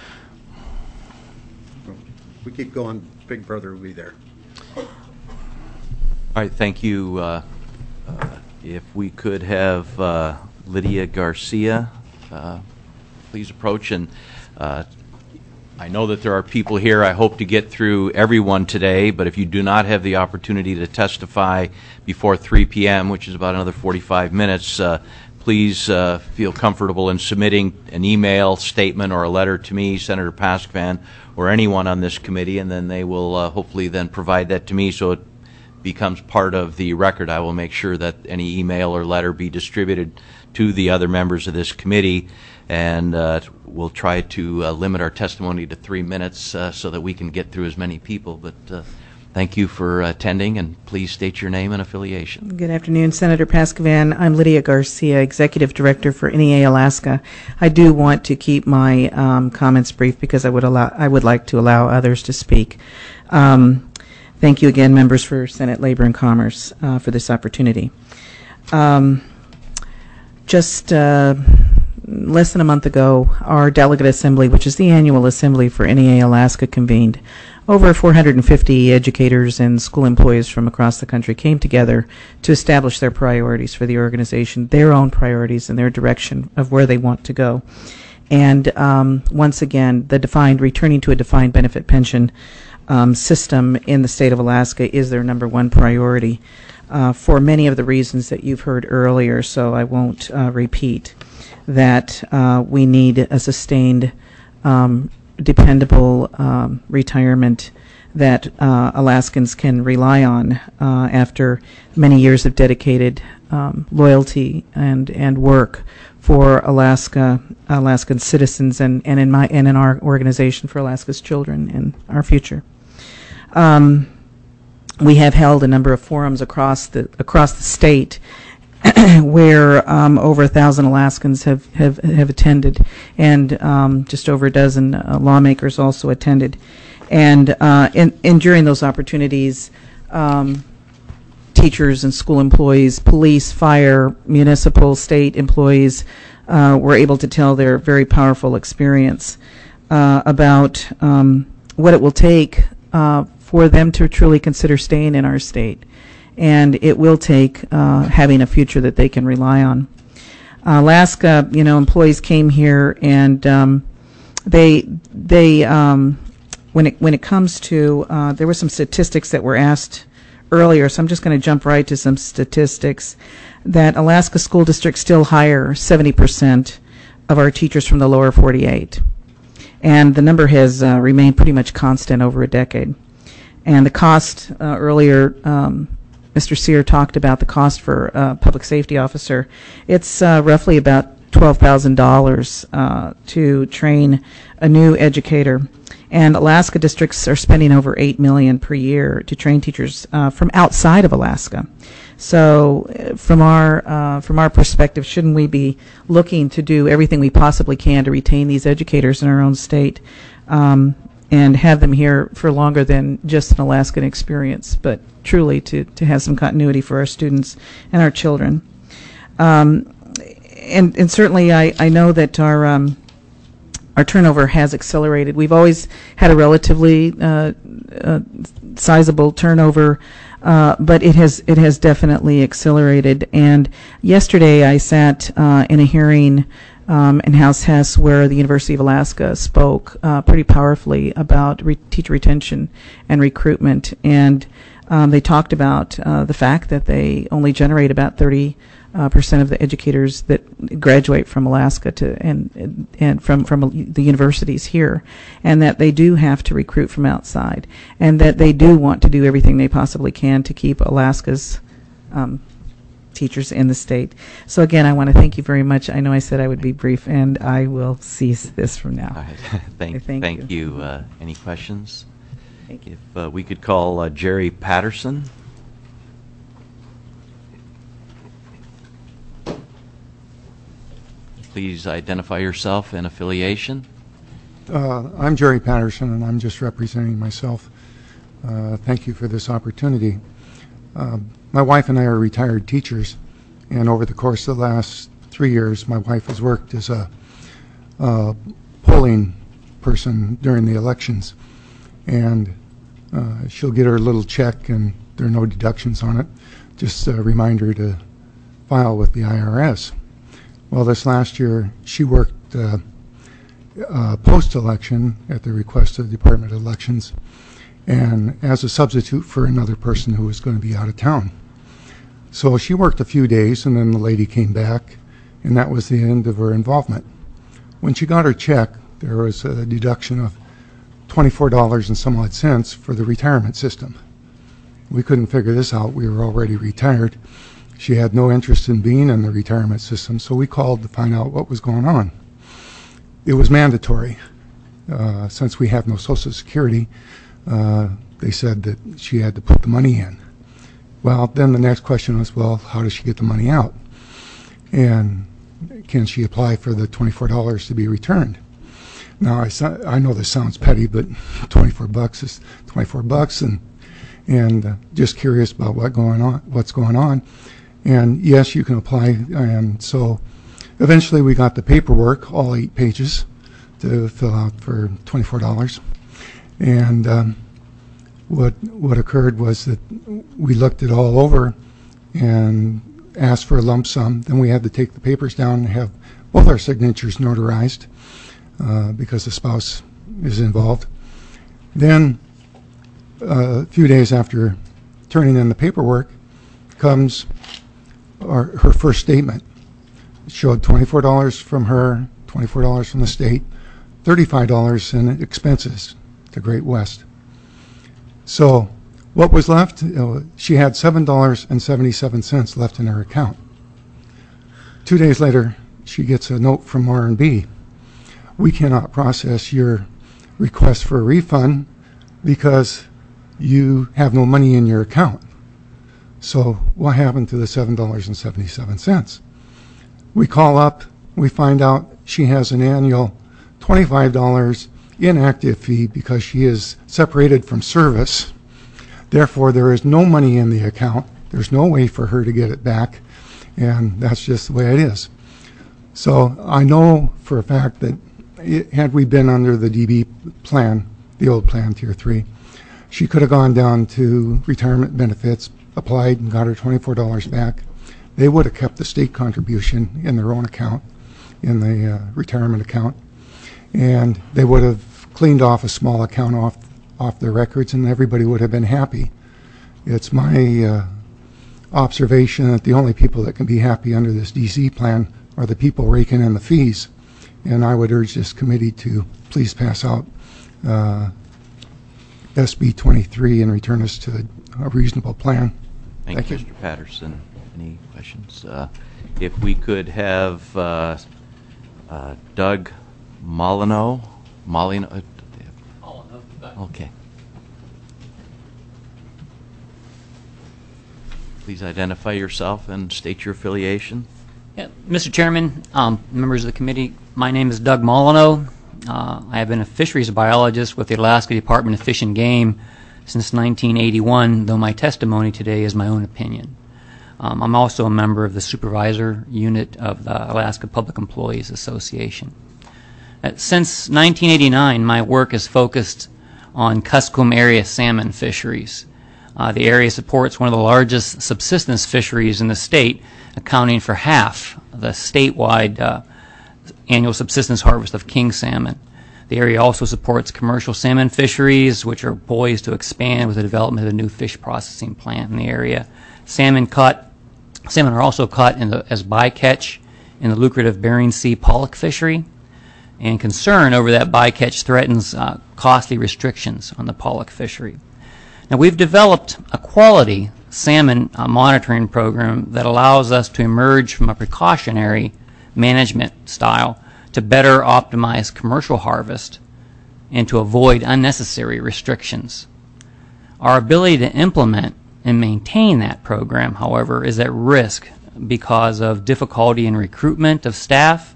If we keep going, Big Brother will be there. All right, thank you. If we could have Lydia Garcia please approach. And I know that there are people here. I hope to get through everyone today, but if you do not have the opportunity to testify before 3 p.m., which is about another 45 minutes, please feel comfortable in submitting an email, statement, or a letter to me, Senator Paskvan, or anyone on this committee, and then they will hopefully then provide that to me so it becomes part of the record. I will make sure that any email or letter be distributed to the other members of this committee, and we'll try to limit our testimony to 3 minutes so that we can get through as many people. But thank you for attending, and please state your name and affiliation. Good afternoon, Senator Paskvan. I'm Lydia Garcia, Executive Director for NEA Alaska. I do want to keep my comments brief because I would like to allow others to speak. Thank you again, members for Senate Labor and Commerce, for this opportunity. Just less than a month ago, our delegate assembly, which is the annual assembly for NEA Alaska, convened. Over 450 educators and school employees from across the country came together to establish their priorities for the organization, their own priorities and their direction of where they want to go. And once again, returning to a defined benefit pension system in the state of Alaska is their number one priority for many of the reasons that you've heard earlier, so I won't repeat that. We need a sustained, dependable retirement that Alaskans can rely on after many years of dedicated loyalty and work for Alaskan citizens and in our organization for Alaska's children and our future. We have held a number of forums across the state where over 1,000 Alaskans have attended, and just over a dozen lawmakers also attended. And during those opportunities, teachers and school employees, police, fire, municipal, state employees were able to tell their very powerful experience about what it will take for them to truly consider staying in our state. And it will take having a future that they can rely on. Alaska, employees came here, and when it comes to, there were some statistics that were asked earlier, so I'm just going to jump right to some statistics, that Alaska school districts still hire 70% of our teachers from the lower 48. And the number has remained pretty much constant over a decade. And the cost, earlier, Mr. Sear talked about the cost for a public safety officer. It's roughly about $12,000 to train a new educator. And Alaska districts are spending over $8 million per year to train teachers from outside of Alaska. So from our perspective, shouldn't we be looking to do everything we possibly can to retain these educators in our own state and have them here for longer than just an Alaskan experience, but truly to have some continuity for our students and our children. And certainly I know that our turnover has accelerated. We've always had a relatively sizable turnover, but it has definitely accelerated. And yesterday I sat in a hearing in House Hess where the University of Alaska spoke pretty powerfully about teacher retention and recruitment, and they talked about the fact that they only generate about 30% of the educators that graduate from Alaska and from the universities here, and that they do have to recruit from outside, and that they do want to do everything they possibly can to keep Alaska's teachers in the state. So again, I want to thank you very much. I know I said I would be brief, and I will cease this from now. All right. Thank you. Any questions? Thank you. If we could call Jerry Patterson. Please identify yourself and affiliation. I'm Jerry Patterson, and I'm just representing myself. Thank you for this opportunity. My wife and I are retired teachers, and over the course of the last 3 years, my wife has worked as a polling person during the elections, and she'll get her little check, and there are no deductions on it, just a reminder to file with the IRS. Well, this last year, she worked post-election at the request of the Department of Elections, and as a substitute for another person who was going to be out of town. So she worked a few days, and then the lady came back, and that was the end of her involvement. When she got her check, there was a deduction of $24 and some odd cents for the retirement system. We couldn't figure this out. We were already retired. She had no interest in being in the retirement system, so we called to find out what was going on. It was mandatory. Since we have no Social Security, they said that she had to put the money in. Well, then the next question was, well, how does she get the money out? And can she apply for the $24 to be returned? Now, I know this sounds petty, but $24 is $24, and just curious about what's going on. And yes, you can apply. And so eventually we got the paperwork, all 8 pages, to fill out for $24. And what occurred was that we looked it all over and asked for a lump sum. Then we had to take the papers down and have both our signatures notarized because the spouse is involved. Then a few days after turning in the paperwork comes her first statement. It showed $24 from her, $24 from the state, $35 in expenses to Great West. So what was left? She had $7.77 left in her account. 2 days later, she gets a note from R&B. We cannot process your request for a refund because you have no money in your account. So what happened to the $7.77? We call up, we find out she has an annual $25 inactive fee because she is separated from service. Therefore, there is no money in the account. There's no way for her to get it back, and that's just the way it is. So I know for a fact that had we been under the DB plan, the old plan, Tier 3, she could have gone down to retirement benefits, applied and got her $24 back. They would have kept the state contribution in their own account, in the retirement account, and they would have cleaned off a small account off their records, and everybody would have been happy. It's my observation that the only people that can be happy under this DC plan are the people raking in the fees, and I would urge this committee to please pass out SB 23 and return us to a reasonable plan. Thank you, Mr. Patterson. Any questions? If we could have Doug Molyneux. Okay. Please identify yourself and state your affiliation. Yeah, Mr. Chairman, members of the committee, my name is Doug Molyneux. I have been a fisheries biologist with the Alaska Department of Fish and Game since 1981, though my testimony today is my own opinion. I'm also a member of the supervisor unit of the Alaska Public Employees Association. Since 1989, my work has focused on Kuskokwim area salmon fisheries. The area supports one of the largest subsistence fisheries in the state, accounting for half the statewide annual subsistence harvest of king salmon. The area also supports commercial salmon fisheries, which are poised to expand with the development of a new fish processing plant in the area. Salmon are also caught as bycatch in the lucrative Bering Sea pollock fishery, and concern over that bycatch threatens costly restrictions on the pollock fishery. Now, we've developed a quality salmon monitoring program that allows us to emerge from a precautionary management style to better optimize commercial harvest and to avoid unnecessary restrictions. Our ability to implement and maintain that program, however, is at risk because of difficulty in recruitment of staff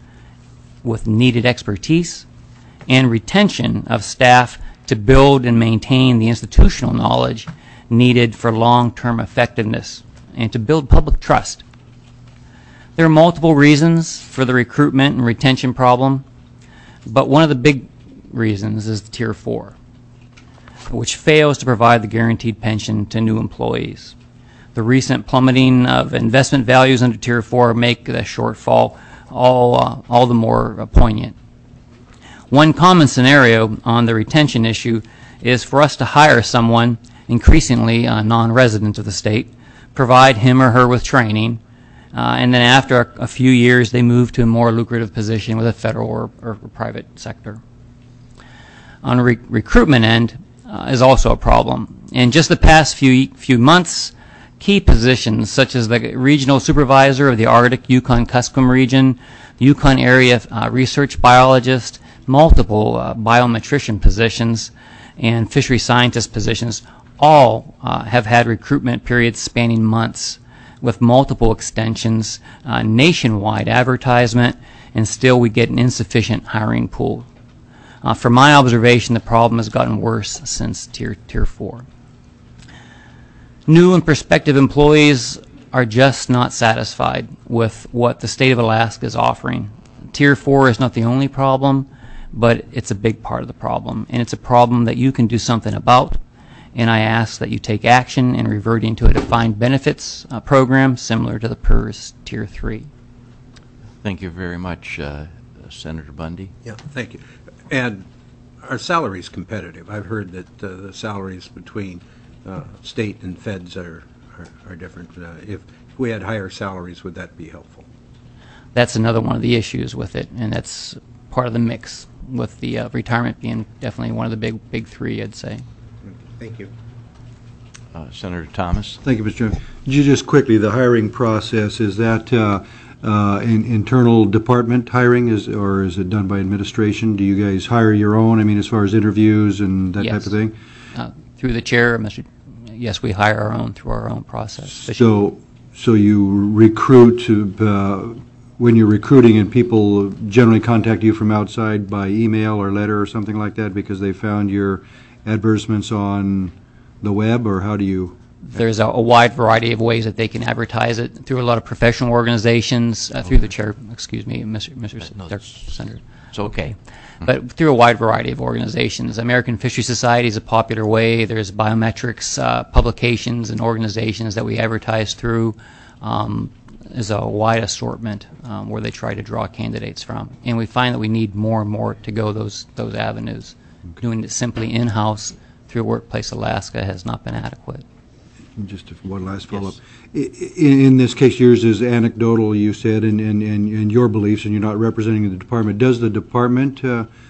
with needed expertise and retention of staff to build and maintain the institutional knowledge needed for long-term effectiveness and to build public trust. There are multiple reasons for the recruitment and retention problem, but one of the big reasons is the Tier 4, which fails to provide the guaranteed pension to new employees. The recent plummeting of investment values under Tier 4 make the shortfall all the more poignant. One common scenario on the retention issue is for us to hire someone, increasingly a non-resident of the state, provide him or her with training, and then after a few years they move to a more lucrative position with a federal or private sector. On the recruitment end is also a problem. In just the past few months, key positions such as the regional supervisor of the Arctic Yukon-Kuskokwim region, Yukon area research biologist, multiple biometrician positions, and fishery scientist positions all have had recruitment periods spanning months with multiple extensions, nationwide advertisement, and still we get an insufficient hiring pool. From my observation, the problem has gotten worse since Tier 4. New and prospective employees are just not satisfied with what the state of Alaska is offering. Tier 4 is not the only problem, but it's a big part of the problem, and it's a problem that you can do something about, and I ask that you take action in reverting to a defined benefits program similar to the PERS Tier 3. Thank you very much, Senator Bundy. Yeah, thank you. And are salaries competitive? I've heard that the salaries between state and feds are different. If we had higher salaries, would that be helpful? That's another one of the issues with it, and that's part of the mix with the retirement being definitely one of the big three, I'd say. Thank you. Senator Thomas. Thank you, Mr. Chairman. Just quickly, the hiring process, is that internal department hiring, or is it done by administration? Do you guys hire your own, I mean, as far as interviews and that type of thing? Through the chair, yes, we hire our own through our own process. So you recruit when you're recruiting, and people generally contact you from outside by email or letter or something like that because they found your advertisements on the web, or how do you? There's a wide variety of ways that they can advertise it through a lot of professional organizations, through the chair, excuse me, Mr. Senator. It's okay. But through a wide variety of organizations. American Fishery Society is a popular way. There's biometrics publications and organizations that we advertise through. There's a wide assortment where they try to draw candidates from. And we find that we need more and more to go those avenues. Okay. Doing it simply in-house through Workplace Alaska has not been adequate. Just one last follow-up. Yes. In this case, yours is anecdotal, you said, and your beliefs, and you're not representing the department. Does the department,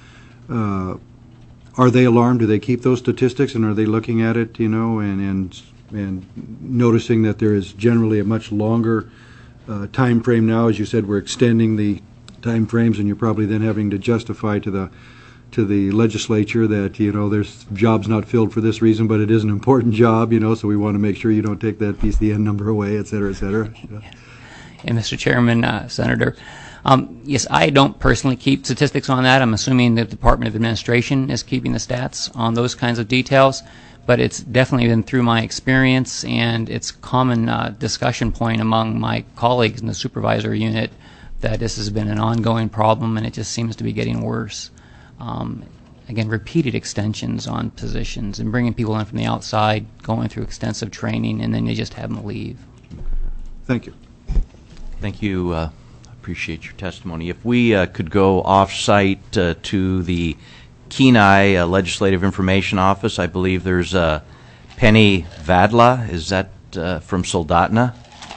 are they alarmed? Do they keep those statistics, and are they looking at it, and noticing that there is generally a much longer time frame now? As you said, we're extending the time frames, and you're probably then having to justify to the legislature that, there's jobs not filled for this reason, but it is an important job, so we want to make sure you don't take that PCN number away, et cetera, et cetera. Yes. And Mr. Chairman, Senator, yes, I don't personally keep statistics on that. I'm assuming the Department of Administration is keeping the stats on those kinds of details, but it's definitely been through my experience, and it's a common discussion point among my colleagues in the supervisor unit that this has been an ongoing problem and it just seems to be getting worse. Again, repeated extensions on positions and bringing people in from the outside, going through extensive training, and then they just have them leave. Thank you. Thank you. Appreciate your testimony. If we could go off-site to the Kenai Legislative Information Office, I believe there's Penny Vadla. Is that from Soldotna?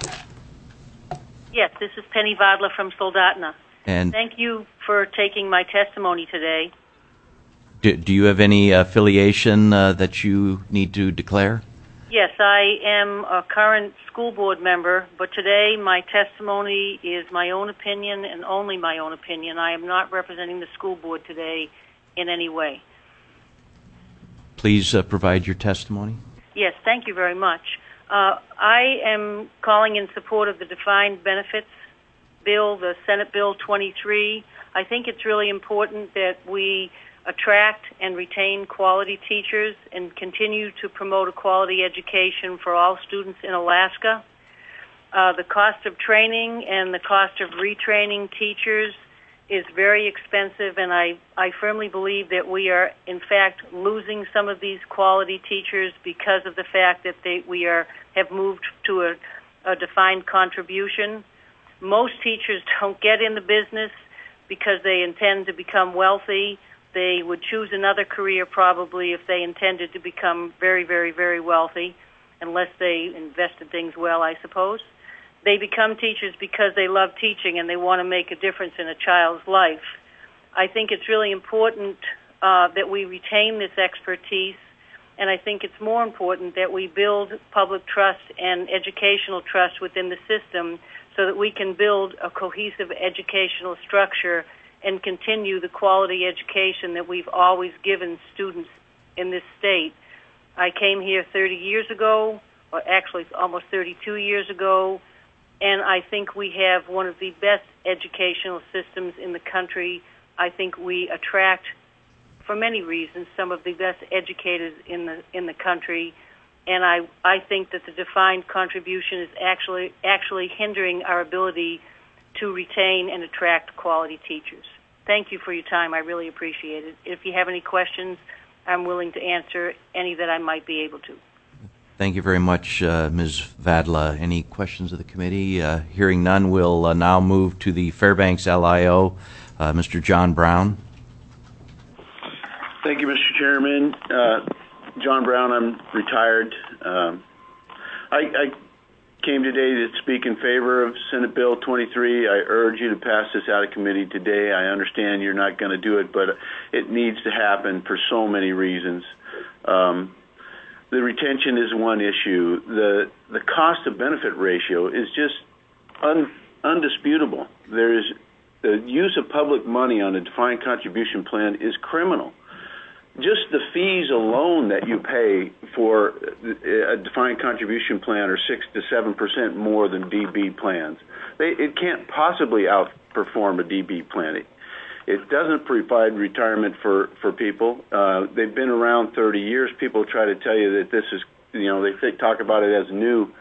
Yes, this is Penny Vadla from Soldotna. And thank you for taking my testimony today. Do you have any affiliation that you need to declare? Yes, I am a current school board member, but today my testimony is my own opinion and only my own opinion. I am not representing the school board today in any way. Please provide your testimony. Yes, thank you very much. I am calling in support of the Defined Benefits Bill, the Senate Bill 23. I think it's really important that we attract and retain quality teachers and continue to promote a quality education for all students in Alaska. The cost of training and the cost of retraining teachers is very expensive, and I firmly believe that we are, in fact, losing some of these quality teachers because of the fact that have moved to a defined contribution. Most teachers don't get in the business because they intend to become wealthy. They would choose another career probably if they intended to become very, very, very wealthy, unless they invested things well, I suppose. They become teachers because they love teaching and they want to make a difference in a child's life. I think it's really important that we retain this expertise, and I think it's more important that we build public trust and educational trust within the system so that we can build a cohesive educational structure and continue the quality education that we've always given students in this state. I came here 30 years ago, or actually almost 32 years ago, and I think we have one of the best educational systems in the country. I think we attract, for many reasons, some of the best educators in the country, and I think that the defined contribution is actually hindering our ability to retain and attract quality teachers. Thank you for your time. I really appreciate it. If you have any questions, I'm willing to answer any that I might be able to. Thank you very much, Ms. Vadla. Any questions of the committee? Hearing none, we'll now move to the Fairbanks LIO, Mr. John Brown. Thank you, Mr. Chairman. John Brown, I'm retired. I came today to speak in favor of Senate Bill 23. I urge you to pass this out of committee today. I understand you're not going to do it, but it needs to happen for so many reasons. The retention is one issue. The cost of benefit ratio is just undisputable. The use of public money on a defined contribution plan is criminal. Just the fees alone that you pay for a defined contribution plan are 6 to 7% more than DB plans. It can't possibly outperform a DB plan. It doesn't provide retirement for people. They've been around 30 years. People try to tell you that this is, they talk about it as new.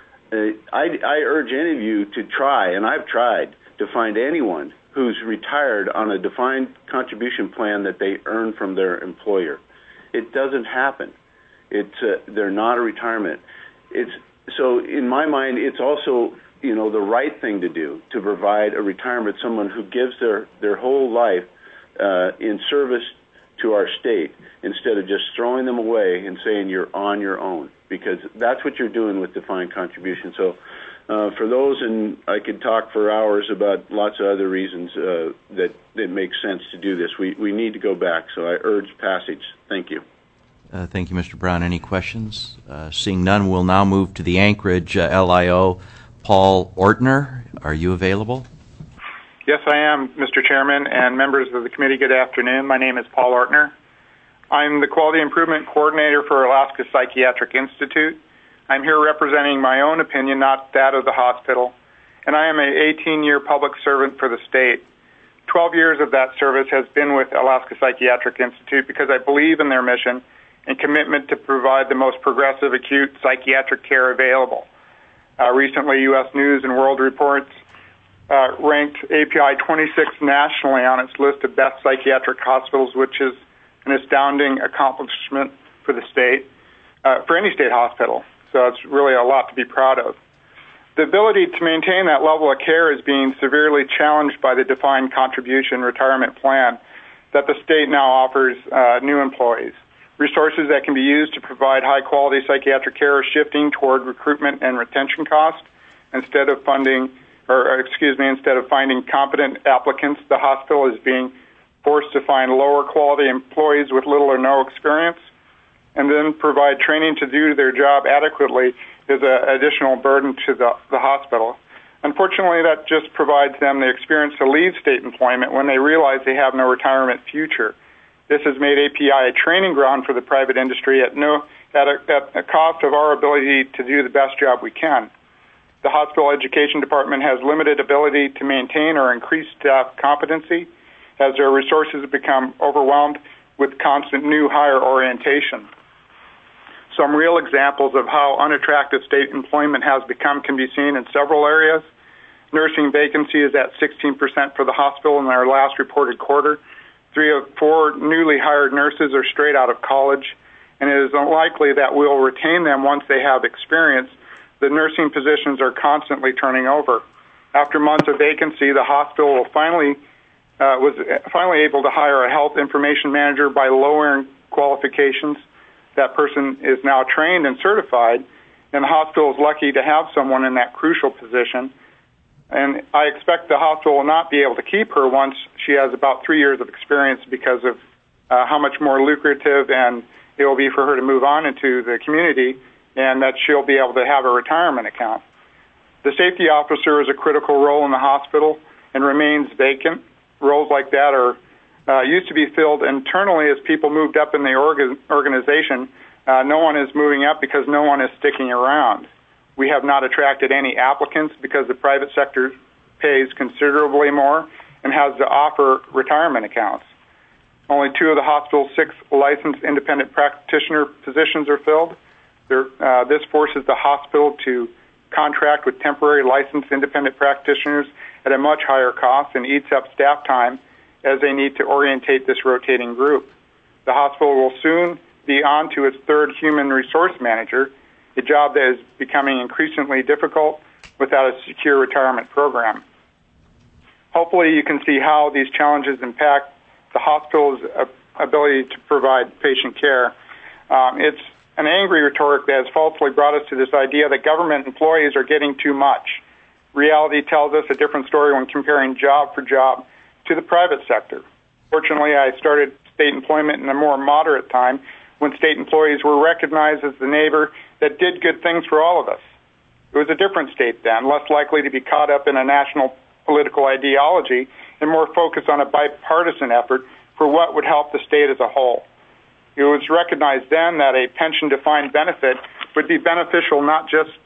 I urge any of you to try, and I've tried, to find anyone who's retired on a defined contribution plan that they earn from their employer. It doesn't happen. They're not a retirement. So in my mind, it's also the right thing to do, to provide a retirement, someone who gives their whole life in service to our state, instead of just throwing them away and saying you're on your own, because that's what you're doing with defined contribution. So for those, and I could talk for hours about lots of other reasons that it makes sense to do this. We need to go back, so I urge passage. Thank you. Thank you, Mr. Brown. Any questions? Seeing none, we'll now move to the Anchorage LIO. Paul Ortner, are you available? Yes, I am, Mr. Chairman, and members of the committee, good afternoon. My name is Paul Ortner. I'm the Quality Improvement Coordinator for Alaska Psychiatric Institute. I'm here representing my own opinion, not that of the hospital, and I am an 18-year public servant for the state. 12 years of that service has been with Alaska Psychiatric Institute because I believe in their mission and commitment to provide the most progressive acute psychiatric care available. Recently, U.S. News and World Reports ranked API 26 nationally on its list of best psychiatric hospitals, which is an astounding accomplishment for the state, for any state hospital. So it's really a lot to be proud of. The ability to maintain that level of care is being severely challenged by the defined contribution retirement plan that the state now offers new employees. Resources that can be used to provide high-quality psychiatric care are shifting toward recruitment and retention costs instead of finding competent applicants. The hospital is being forced to find lower-quality employees with little or no experience, and then provide training to do their job adequately is an additional burden to the hospital. Unfortunately, that just provides them the experience to leave state employment when they realize they have no retirement future. This has made API a training ground for the private industry at a cost of our ability to do the best job we can. The hospital education department has limited ability to maintain or increase staff competency as their resources have become overwhelmed with constant new hire orientation. Some real examples of how unattractive state employment has become can be seen in several areas. Nursing vacancy is at 16% for the hospital in our last reported quarter. 3 of 4 newly hired nurses are straight out of college, and it is unlikely that we'll retain them once they have experience. The nursing positions are constantly turning over. After months of vacancy, the hospital was finally able to hire a health information manager by lowering qualifications. That person is now trained and certified, and the hospital is lucky to have someone in that crucial position. And I expect the hospital will not be able to keep her once she has about 3 years of experience because of how much more lucrative and it will be for her to move on into the community, and that she'll be able to have a retirement account. The safety officer is a critical role in the hospital and remains vacant. Roles like that are used to be filled internally as people moved up in the organization. No one is moving up because no one is sticking around. We have not attracted any applicants because the private sector pays considerably more and has to offer retirement accounts. Only 2 of the hospital's 6 licensed independent practitioner positions are filled. This forces the hospital to contract with temporary licensed independent practitioners at a much higher cost and eats up staff time as they need to orientate this rotating group. The hospital will soon be on to its 3rd human resource manager, a job that is becoming increasingly difficult without a secure retirement program. Hopefully you can see how these challenges impact the hospital's ability to provide patient care. It's an angry rhetoric that has falsely brought us to this idea that government employees are getting too much. Reality tells us a different story when comparing job for job to the private sector. Fortunately, I started state employment in a more moderate time when state employees were recognized as the neighbor that did good things for all of us. It was a different state then, less likely to be caught up in a national political ideology and more focused on a bipartisan effort for what would help the state as a whole. It was recognized then that a pension-defined benefit would be beneficial for not just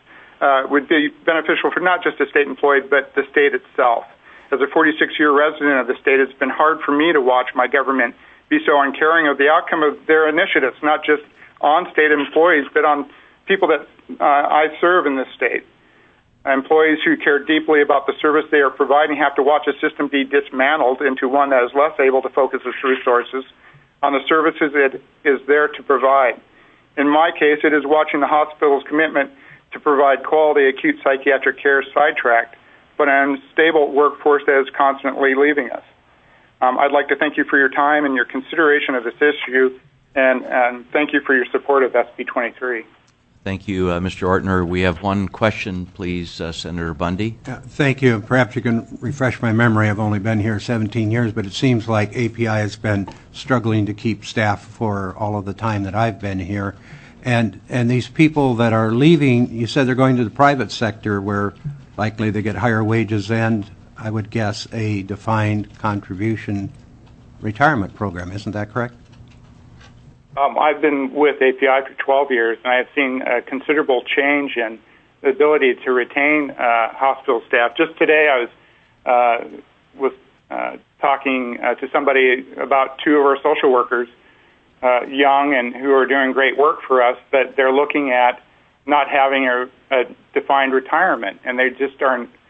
a state employee, but the state itself. As a 46-year resident of the state, it's been hard for me to watch my government be so uncaring of the outcome of their initiatives, not just on state employees, but on people that I serve in this state. Employees who care deeply about the service they are providing have to watch a system be dismantled into one that is less able to focus its resources on the services it is there to provide. In my case, it is watching the hospital's commitment to provide quality acute psychiatric care sidetracked, but an unstable workforce that is constantly leaving us. I'd like to thank you for your time and your consideration of this issue, and thank you for your support of SB 23. Thank you, Mr. Ortner. We have one question, please, Senator Bundy. Thank you. Perhaps you can refresh my memory. I've only been here 17 years, but it seems like API has been struggling to keep staff for all of the time that I've been here. And these people that are leaving, you said they're going to the private sector where likely they get higher wages and, I would guess, a defined contribution retirement program. Isn't that correct? I've been with API for 12 years, and I have seen a considerable change in the ability to retain hospital staff. Just today I was talking to somebody about 2 of our social workers, young and who are doing great work for us, but they're looking at not having a defined retirement, and they just aren't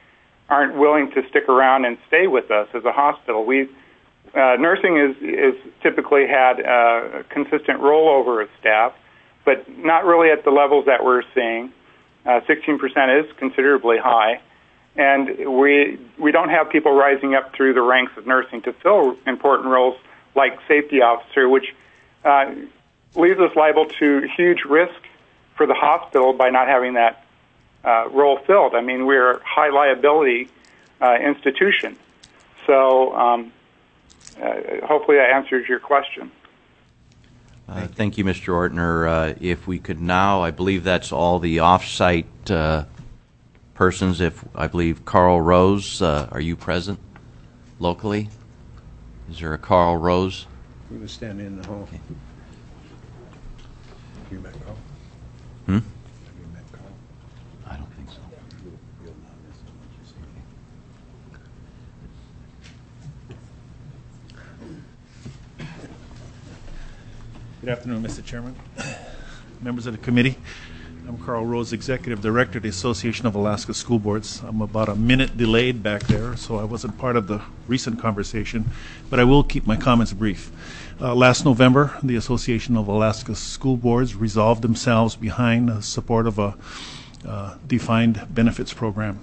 aren't willing to stick around and stay with us as a hospital. Nursing is typically had consistent rollover of staff, but not really at the levels that we're seeing. 16% is considerably high, and we don't have people rising up through the ranks of nursing to fill important roles like safety officer, which leaves us liable to huge risk for the hospital by not having that role filled. I mean, we're a high liability institution. So hopefully that answers your question. Thank you, Mr. Ortner. If we could now, I believe that's all the off-site persons. If I believe Carl Rose, are you present locally? Is there a Carl Rose? He was standing in the hall. Okay. Have you met Carl? Hmm? Have you met Carl? I don't think so. Good afternoon, Mr. Chairman, members of the committee. I'm Carl Rose, Executive Director of the Association of Alaska School Boards. I'm about a minute delayed back there, so I wasn't part of the recent conversation, but I will keep my comments brief. Last November, the Association of Alaska School Boards resolved themselves behind the support of a defined benefits program.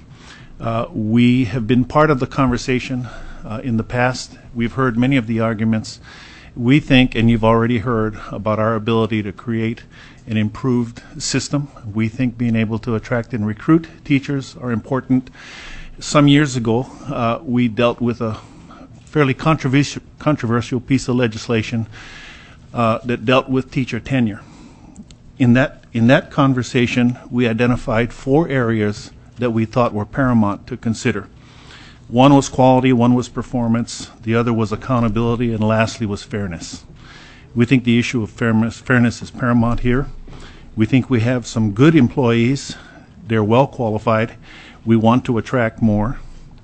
We have been part of the conversation in the past. We've heard many of the arguments. We think, and you've already heard, about our ability to create an improved system. We think being able to attract and recruit teachers are important. Some years ago, we dealt with a fairly controversial piece of legislation that dealt with teacher tenure. In that conversation, we identified 4 areas that we thought were paramount to consider. One was quality, one was performance, the other was accountability, and lastly was fairness. We think the issue of fairness is paramount here. We think we have some good employees. They're well qualified. We want to attract more,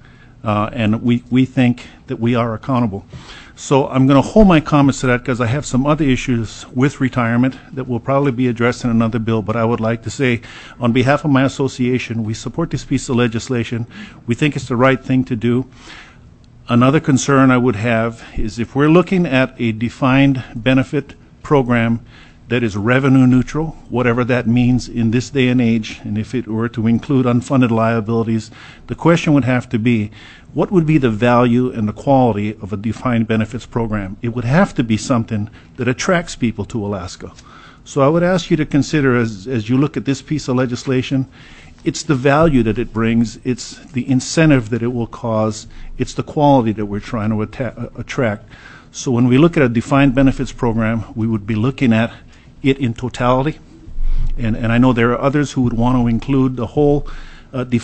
and we think that we are accountable. So I'm going to hold my comments to that because I have some other issues with retirement that will probably be addressed in another bill, but I would like to say on behalf of my association, we support this piece of legislation. We think it's the right thing to do. Another concern I would have is if we're looking at a defined benefit program that is revenue neutral, whatever that means in this day and age, and if it were to include unfunded liabilities, the question would have to be, what would be the value and the quality of a defined benefits program? It would have to be something that attracts people to Alaska. So I would ask you to consider, as you look at this piece of legislation, it's the value that it brings, it's the incentive that it will cause, it's the quality that we're trying to attract. So when we look at a defined benefits program, we would be looking at it in totality. And I know there are others who would want to include the whole the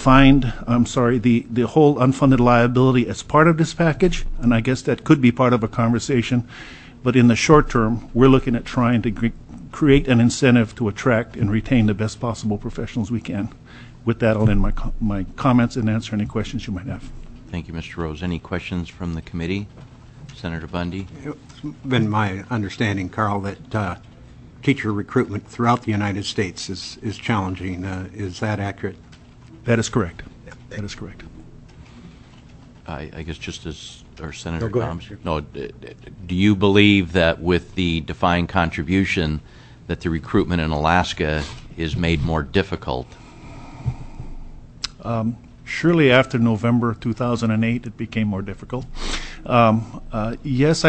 whole unfunded liability as part of this package, and I guess that could be part of a conversation. But in the short term, we're looking at trying to create an incentive to attract and retain the best possible professionals we can. With that, I'll end my comments and answer any questions you might have. Thank you, Mr. Rose. Any questions from the committee? Senator Bundy? It's been my understanding, Carl, that teacher recruitment throughout the United States is challenging. Is that accurate? That is correct. That is correct. I guess just as our Senator go ahead. Thomas. No, do you believe that with the defined contribution that the recruitment in Alaska is made more difficult? Surely after November 2008, it became more difficult. Yes,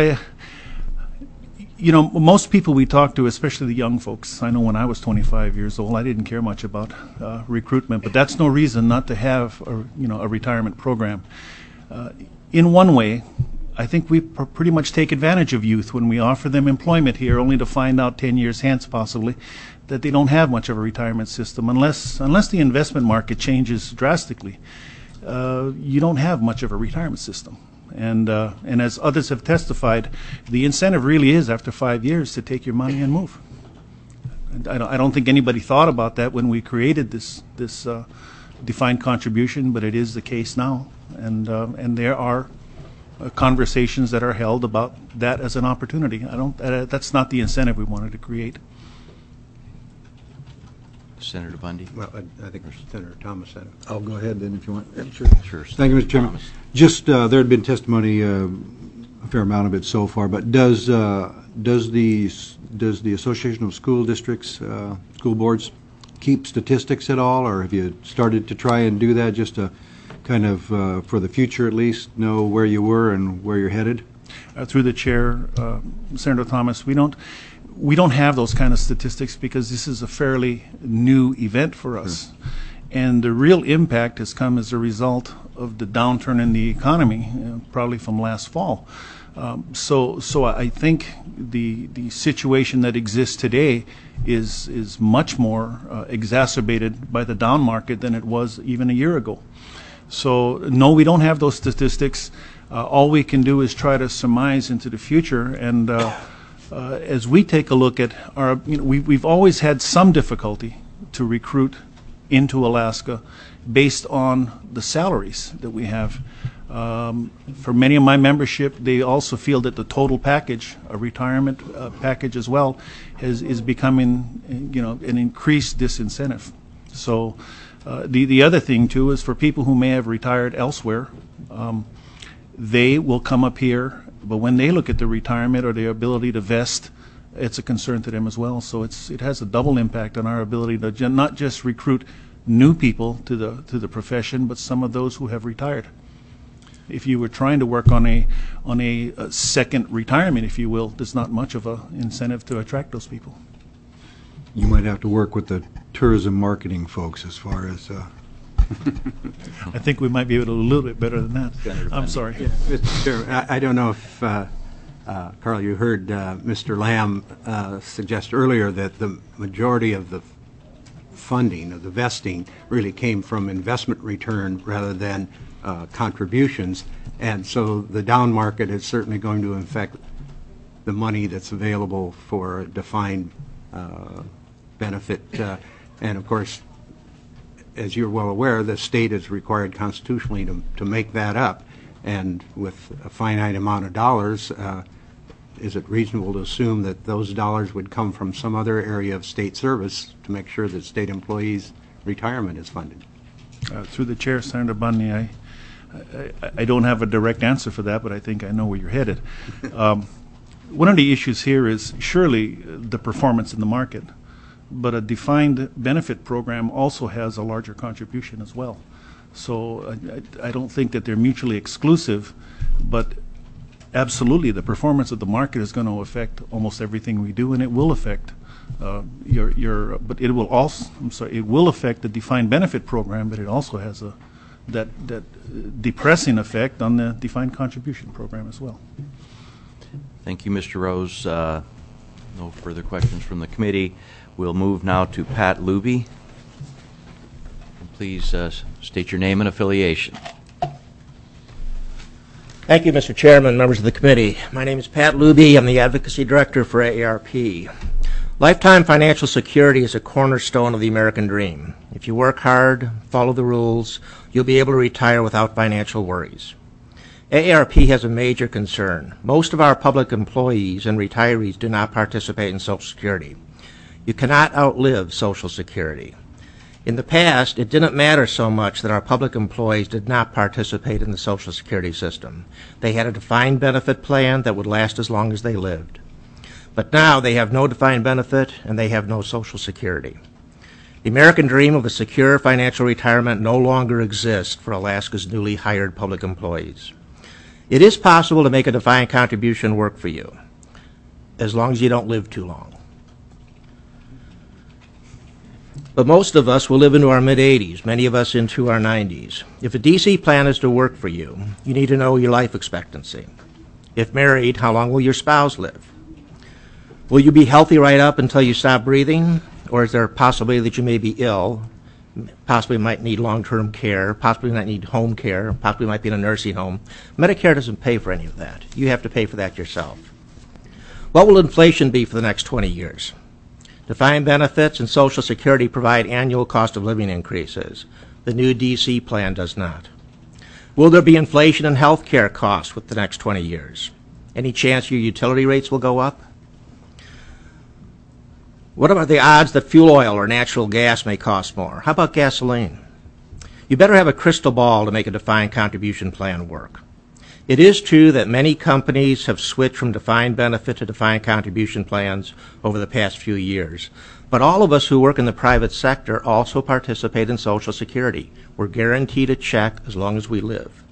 most people we talk to, especially the young folks, I know when I was 25 years old, I didn't care much about recruitment, but that's no reason not to have a retirement program. In one way, I think we pretty much take advantage of youth when we offer them employment here, only to find out 10 years hence possibly that they don't have much of a retirement system. Unless the investment market changes drastically, you don't have much of a retirement system. And as others have testified, the incentive really is after 5 years to take your money and move. And I don't think anybody thought about that when we created this defined contribution, but it is the case now. And there are conversations that are held about that as an opportunity. That's not the incentive we wanted to create. Senator Bundy? Well, I think Senator Thomas said it. I'll go ahead then if you want. Sure. Thank you, Mr. Chairman. Thomas. Just, there had been testimony, a fair amount of it so far, but does the Association of School Districts, school boards, keep statistics at all, or have you started to try and do that just to kind of, for the future at least, know where you were and where you're headed? Through the chair, Senator Thomas, we don't have those kind of statistics because this is a fairly new event for us. And the real impact has come as a result of the downturn in the economy, probably from last fall. So I think the situation that exists today is much more exacerbated by the down market than it was even a year ago. So no, we don't have those statistics. All we can do is try to surmise into the future. And as we take a look at our, we've always had some difficulty to recruit into Alaska based on the salaries that we have. For many of my membership, they also feel that the total package, a retirement package as well, is becoming, an increased disincentive. So the other thing too is for people who may have retired elsewhere, they will come up here, but when they look at the retirement or their ability to vest, it's a concern to them as well. So it has a double impact on our ability to not just recruit new people to the profession, but some of those who have retired. If you were trying to work on a second retirement, if you will, there's not much of an incentive to attract those people. You might have to work with the tourism marketing folks as far as... I think we might be able to do a little bit better than that. I'm sorry. Yeah, Mr. Chair, I don't know if, Carl, you heard Mr. Lamb suggest earlier that the majority of the funding, of the vesting, really came from investment return rather than contributions. And so the down market is certainly going to affect the money that's available for a defined benefit. And of course, as you're well aware, the state is required constitutionally to make that up. And with a finite amount of dollars, is it reasonable to assume that those dollars would come from some other area of state service to make sure that state employees' retirement is funded? Through the chair, Senator Bundy, I don't have a direct answer for that, but I think I know where you're headed. One of the issues here is surely the performance in the market, but a defined benefit program also has a larger contribution as well. So I don't think that they're mutually exclusive, but absolutely the performance of the market is going to affect almost everything we do, and it will affect but it will also, it will affect the defined benefit program, but it also has that depressing effect on the defined contribution program as well. Thank you, Mr. Rose. No further questions from the committee. We'll move now to Pat Luby. Please state your name and affiliation. Thank you, Mr. Chairman, members of the committee. My name is Pat Luby. I'm the Advocacy Director for AARP. Lifetime financial security is a cornerstone of the American dream. If you work hard, follow the rules, you'll be able to retire without financial worries. AARP has a major concern. Most of our public employees and retirees do not participate in Social Security. You cannot outlive Social Security. In the past, it didn't matter so much that our public employees did not participate in the Social Security system. They had a defined benefit plan that would last as long as they lived. But now they have no defined benefit and they have no Social Security. The American dream of a secure financial retirement no longer exists for Alaska's newly hired public employees. It is possible to make a defined contribution work for you, as long as you don't live too long. But most of us will live into our mid-80s, many of us into our 90s. If a DC plan is to work for you, you need to know your life expectancy. If married, how long will your spouse live? Will you be healthy right up until you stop breathing? Or is there a possibility that you may be ill, possibly might need long-term care, possibly might need home care, possibly might be in a nursing home? Medicare doesn't pay for any of that. You have to pay for that yourself. What will inflation be for the next 20 years? Defined benefits and Social Security provide annual cost of living increases. The new DC plan does not. Will there be inflation in health care costs with the next 20 years? Any chance your utility rates will go up? What about the odds that fuel oil or natural gas may cost more? How about gasoline? You better have a crystal ball to make a defined contribution plan work. It is true that many companies have switched from defined benefit to defined contribution plans over the past few years. But all of us who work in the private sector also participate in Social Security. We're guaranteed a check as long as we live.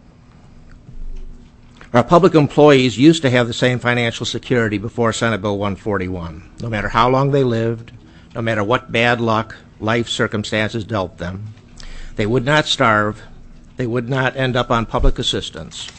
Our public employees used to have the same financial security before Senate Bill 141. No matter how long they lived, no matter what bad luck life circumstances dealt them, they would not starve, they would not end up on public assistance.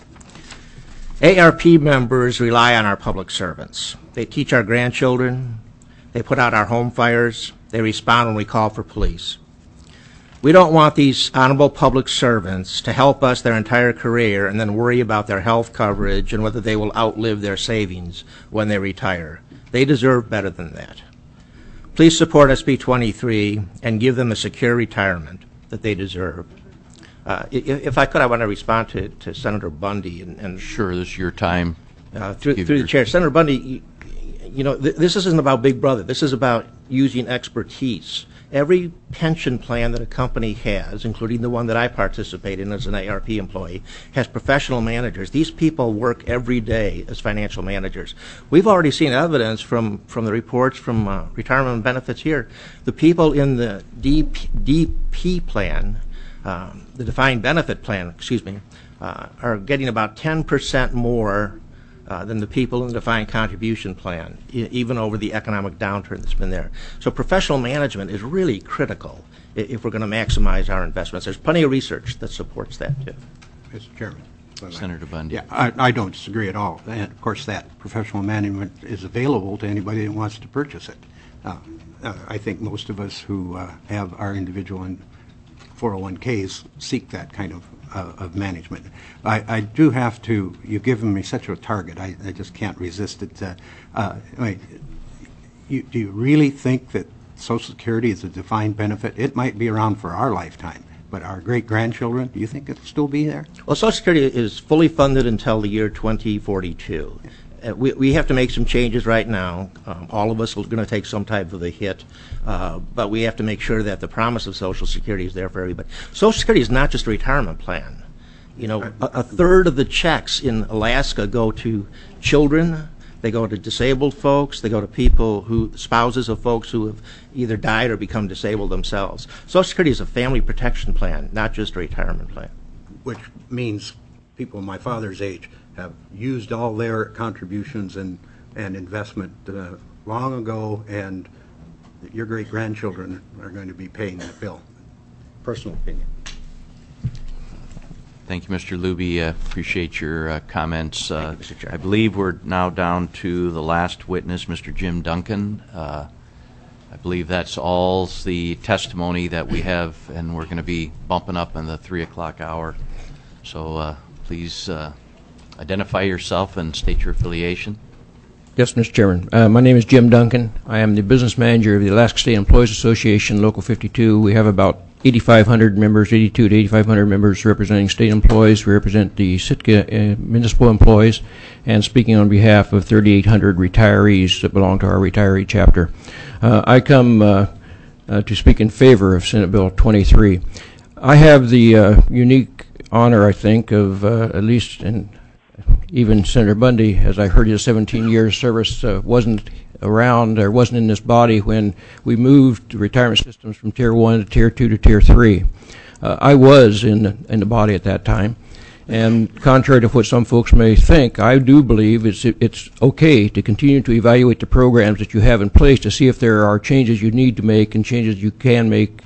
ARP members rely on our public servants. They teach our grandchildren, they put out our home fires, they respond when we call for police. We don't want these honorable public servants to help us their entire career and then worry about their health coverage and whether they will outlive their savings when they retire. They deserve better than that. Please support SB 23 and give them a secure retirement that they deserve. If I could, I want to respond to Senator Bundy. And sure, this is your time. Through the chair. Senator Bundy, you know, this isn't about Big Brother. This is about using expertise. Every pension plan that a company has, including the one that I participate in as an ARP employee, has professional managers. These people work every day as financial managers. We've already seen evidence from the reports from retirement benefits here. The people in the DP plan, the defined benefit plan, are getting about 10% more than the people in the defined contribution plan, even over the economic downturn that's been there. So professional management is really critical if we're going to maximize our investments. There's plenty of research that supports that, too. Mr. Chairman. Senator Bundy. Yeah, I don't disagree at all. And, of course, that professional management is available to anybody that wants to purchase it. I think most of us who have our individual and 401ks seek that kind of management. I do have to, you've given me such a target, I just can't resist it. Do you really think that Social Security is a defined benefit? It might be around for our lifetime, but our great-grandchildren, do you think it'll still be there? Well, Social Security is fully funded until the year 2042. We have to make some changes right now. All of us are going to take some type of a hit, but we have to make sure that the promise of Social Security is there for everybody. Social Security is not just a retirement plan. You know, a third of the checks in Alaska go to children, they go to disabled folks, they go to people spouses of folks who have either died or become disabled themselves. Social Security is a family protection plan, not just a retirement plan. Which means people my father's age have used all their contributions and investment long ago, and your great-grandchildren are going to be paying that bill. Personal opinion. Thank you, Mr. Luby. Appreciate your comments. Thank you, Mr. Chairman. I believe we're now down to the last witness, Mr. Jim Duncan. I believe that's all the testimony that we have, and we're going to be bumping up in the 3 o'clock hour. So please identify yourself and state your affiliation. Yes, Mr. Chairman. My name is Jim Duncan. I am the business manager of the Alaska State Employees Association, Local 52. We have about 8,500 members, 82 to 8,500 members representing state employees. We represent the Sitka municipal employees, and speaking on behalf of 3,800 retirees that belong to our retiree chapter. I come to speak in favor of Senate Bill 23. I have the unique honor, I think, of at least, and even Senator Bundy, as I heard his 17 years service, wasn't around or wasn't in this body when we moved retirement systems from Tier 1 to Tier 2 to Tier 3. I was in the body at that time, and contrary to what some folks may think, I do believe it's okay to continue to evaluate the programs that you have in place to see if there are changes you need to make and changes you can make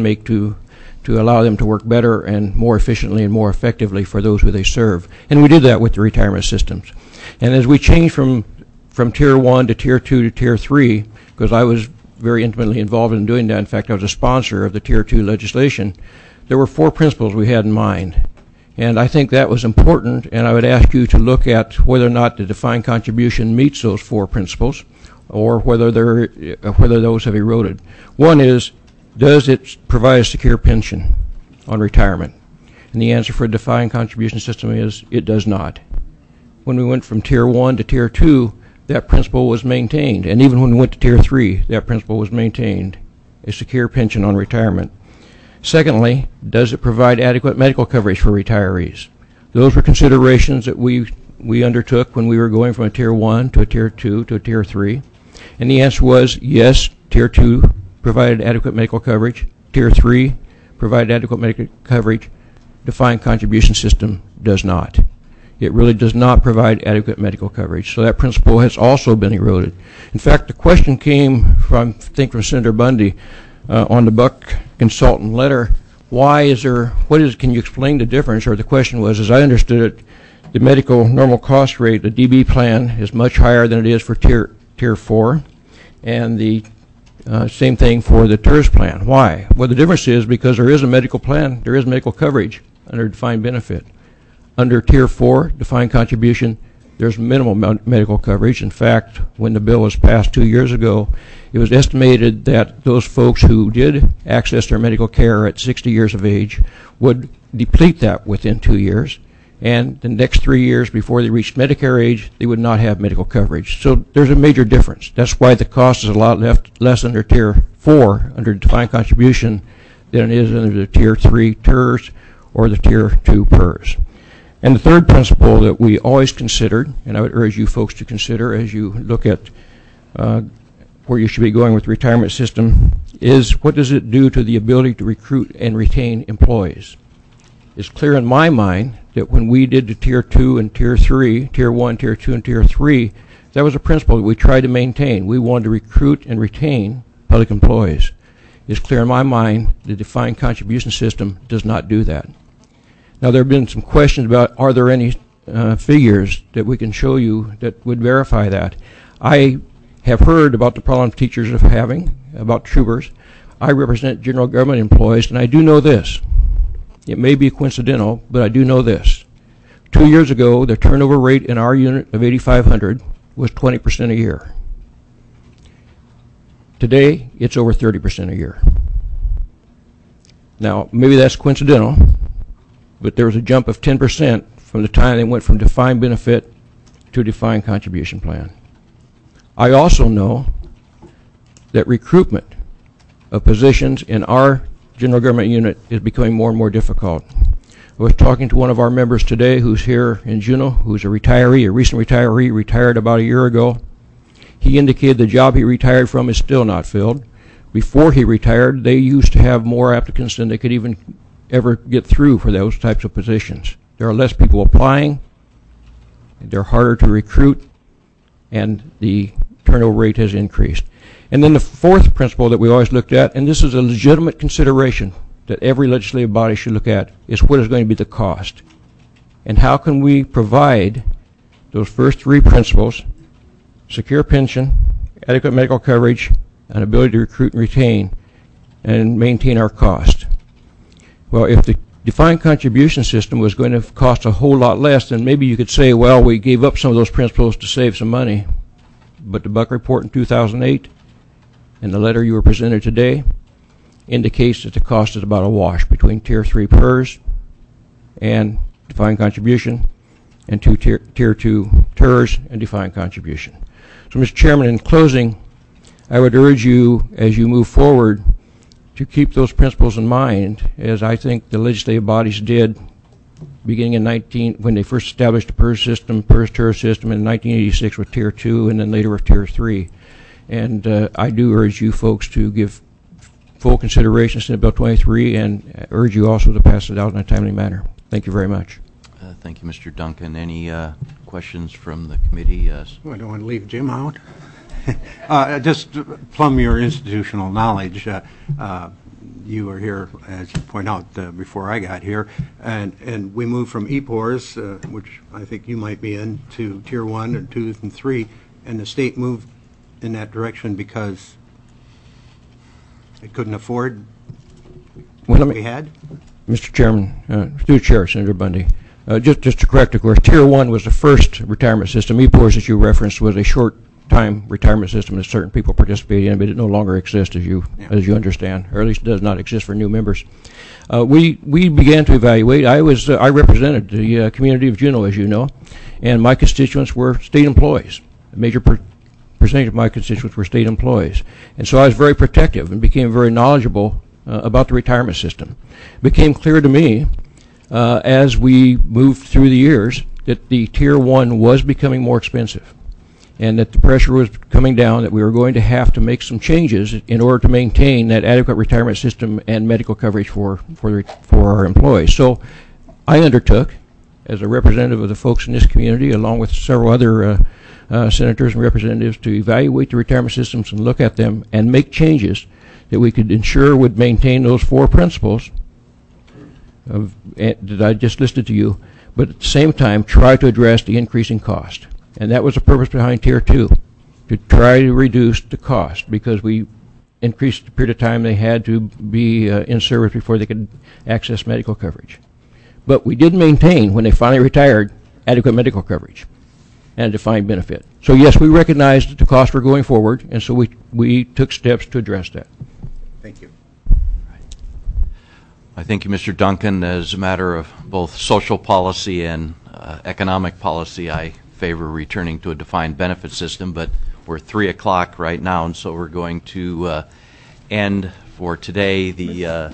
to allow them to work better and more efficiently and more effectively for those who they serve. And we did that with the retirement systems. And as we changed from Tier 1 to Tier 2 to Tier 3, because I was very intimately involved in doing that, in fact I was a sponsor of the Tier 2 legislation, there were 4 principles we had in mind. And I think that was important, and I would ask you to look at whether or not the defined contribution meets those 4 principles, or whether those have eroded. One is, does it provide a secure pension on retirement? And the answer for a defined contribution system is it does not. When we went from Tier 1 to Tier 2, that principle was maintained. And even when we went to Tier 3, that principle was maintained, a secure pension on retirement. Secondly, does it provide adequate medical coverage for retirees? Those were considerations that we undertook when we were going from a Tier 1 to a Tier 2 to a Tier 3. And the answer was yes, Tier 2 provided adequate medical coverage. Tier 3 provided adequate medical coverage. Defined contribution system does not. It really does not provide adequate medical coverage. So that principle has also been eroded. In fact, the question came from, I think, from Senator Bundy on the Buck consultant letter. Can you explain the difference? Or the question was, as I understood it, the medical normal cost rate, the DB plan, is much higher than it is for Tier 4, and the same thing for the TERS plan. Why? Well, the difference is because there is a medical plan, there is medical coverage under defined benefit. Under Tier 4, defined contribution, there's minimal medical coverage. In fact, when the bill was passed 2 years ago, it was estimated that those folks who did access their medical care at 60 years of age would deplete that within 2 years. And the next 3 years before they reached Medicare age, they would not have medical coverage. So there's a major difference. That's why the cost is a lot less under Tier 4, under defined contribution, than it is under the Tier 3 TERS or the Tier 2 PERS. And the third principle that we always considered, and I would urge you folks to consider as you look at where you should be going with the retirement system, is what does it do to the ability to recruit and retain employees? It's clear in my mind that when we did the Tier 2 and Tier 3, Tier 1, Tier 2, and Tier 3, that was a principle that we tried to maintain. We wanted to recruit and retain public employees. It's clear in my mind the defined contribution system does not do that. Now, there have been some questions about, are there any figures that we can show you that would verify that? I have heard about the problem teachers are having, about troopers. I represent general government employees, and I do know this. It may be coincidental, but I do know this. 2 years ago, the turnover rate in our unit of 8,500 was 20% a year. Today, it's over 30% a year. Now, maybe that's coincidental, but there was a jump of 10% from the time they went from defined benefit to defined contribution plan. I also know that recruitment of positions in our general government unit is becoming more and more difficult. I was talking to one of our members today who's here in Juneau, who's a retiree, a recent retiree, retired about a year ago. He indicated the job he retired from is still not filled. Before he retired, they used to have more applicants than they could even ever get through for those types of positions. There are less people applying, they're harder to recruit, and the turnover rate has increased. And then the fourth principle that we always looked at, and this is a legitimate consideration that every legislative body should look at, is what is going to be the cost. And how can we provide those first three principles, secure pension, adequate medical coverage, and ability to recruit and retain, and maintain our cost. Well, if the defined contribution system was going to cost a whole lot less, then maybe you could say, well, we gave up some of those principles to save some money. But the Buck report in 2008 and the letter you were presented today indicates that the cost is about a wash between Tier 3 PERS and defined contribution and Tier 2 TERS and defined contribution. So, Mr. Chairman, in closing, I would urge you, as you move forward, to keep those principles in mind, as I think the legislative bodies did beginning in when they first established the PERS system, PERS-TERS system in 1986 with Tier 2 and then later with Tier 3. And I do urge you folks to give full consideration to Senate Bill 23 and urge you also to pass it out in a timely manner. Thank you very much. Thank you, Mr. Duncan. Any questions from the committee? I don't want to leave Jim out. Just plumb your institutional knowledge. You were here, as you point out, before I got here, and we moved from EPORS, which I think you might be in, to Tier 1 and 2 and 3, and the state moved in that direction because it couldn't afford what we had? Mr. Chairman, through Chair, Senator Bundy, just to correct, of course, Tier 1 was the first retirement system. EPORS, as you referenced, was a short-time retirement system that certain people participated in, but it no longer exists, as you understand, or at least does not exist for new members. We began to evaluate. I represented the community of Juneau, as you know, and my constituents were state employees. major percentage of my constituents were state employees. And so I was very protective and became very knowledgeable about the retirement system. It became clear to me as we moved through the years that the Tier 1 was becoming more expensive and that the pressure was coming down, that we were going to have to make some changes in order to maintain that adequate retirement system and medical coverage for our employees. So I undertook, as a representative of the folks in this community, along with several other senators and representatives, to evaluate the retirement systems and look at them and make changes that we could ensure would maintain those 4 principles that I just listed to you, but at the same time try to address the increasing cost. And that was the purpose behind Tier 2, to try to reduce the cost, because we increased the period of time they had to be in service before they could access medical coverage. But we did maintain, when they finally retired, adequate medical coverage and a defined benefit. So yes, we recognized that the costs were going forward, and so we took steps to address that. Thank you. I thank you, Mr. Duncan. As a matter of both social policy and economic policy, I favor returning to a defined benefit system, but we're 3 o'clock right now, and so we're going to end for today the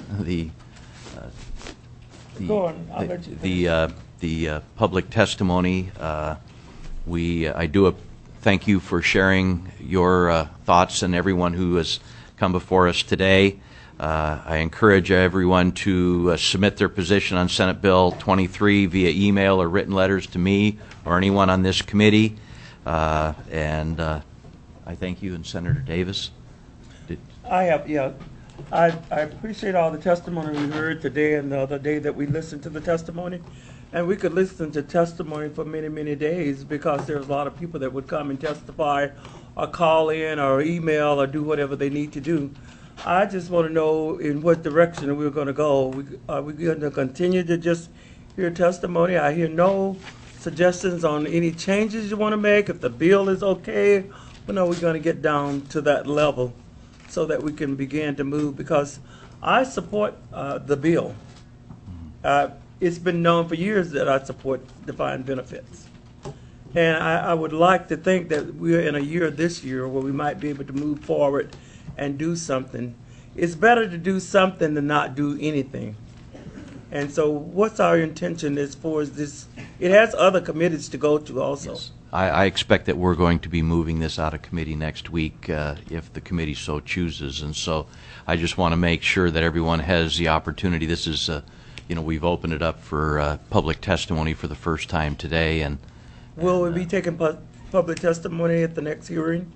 public testimony. I do thank you for sharing your thoughts, and everyone who has come before us today. I encourage everyone to submit their position on Senate Bill 23 via email or written letters to me or anyone on this committee. And I thank you, and Senator Davis. I appreciate all the testimony we heard today and the other day that we listened to the testimony. And we could listen to testimony for many, many days, because there's a lot of people that would come and testify or call in or email or do whatever they need to do. I just want to know in what direction we're going to go. Are we going to continue to just hear testimony? I hear no suggestions on any changes you want to make, if the bill is okay. When are we going to get down to that level so that we can begin to move? Because I support the bill. It's been known for years that I support defined benefits. And I would like to think that we're in a year this year where we might be able to move forward and do something. It's better to do something than not do anything. And so what's our intention as far as this? It has other committees to go to also. Yes. I expect that we're going to be moving this out of committee next week if the committee so chooses. And so I just want to make sure that everyone has the opportunity. This is, we've opened it up for public testimony for the first time today. And will we be taking public testimony at the next hearing?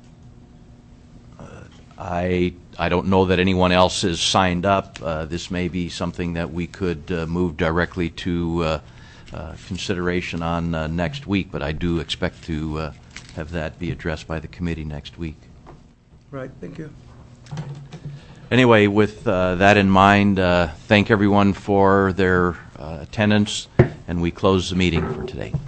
I don't know that anyone else has signed up. This may be something that we could move directly to consideration on next week, but I do expect to have that be addressed by the committee next week. Right, thank you. Anyway, with that in mind, thank everyone for their attendance, and we close the meeting for today.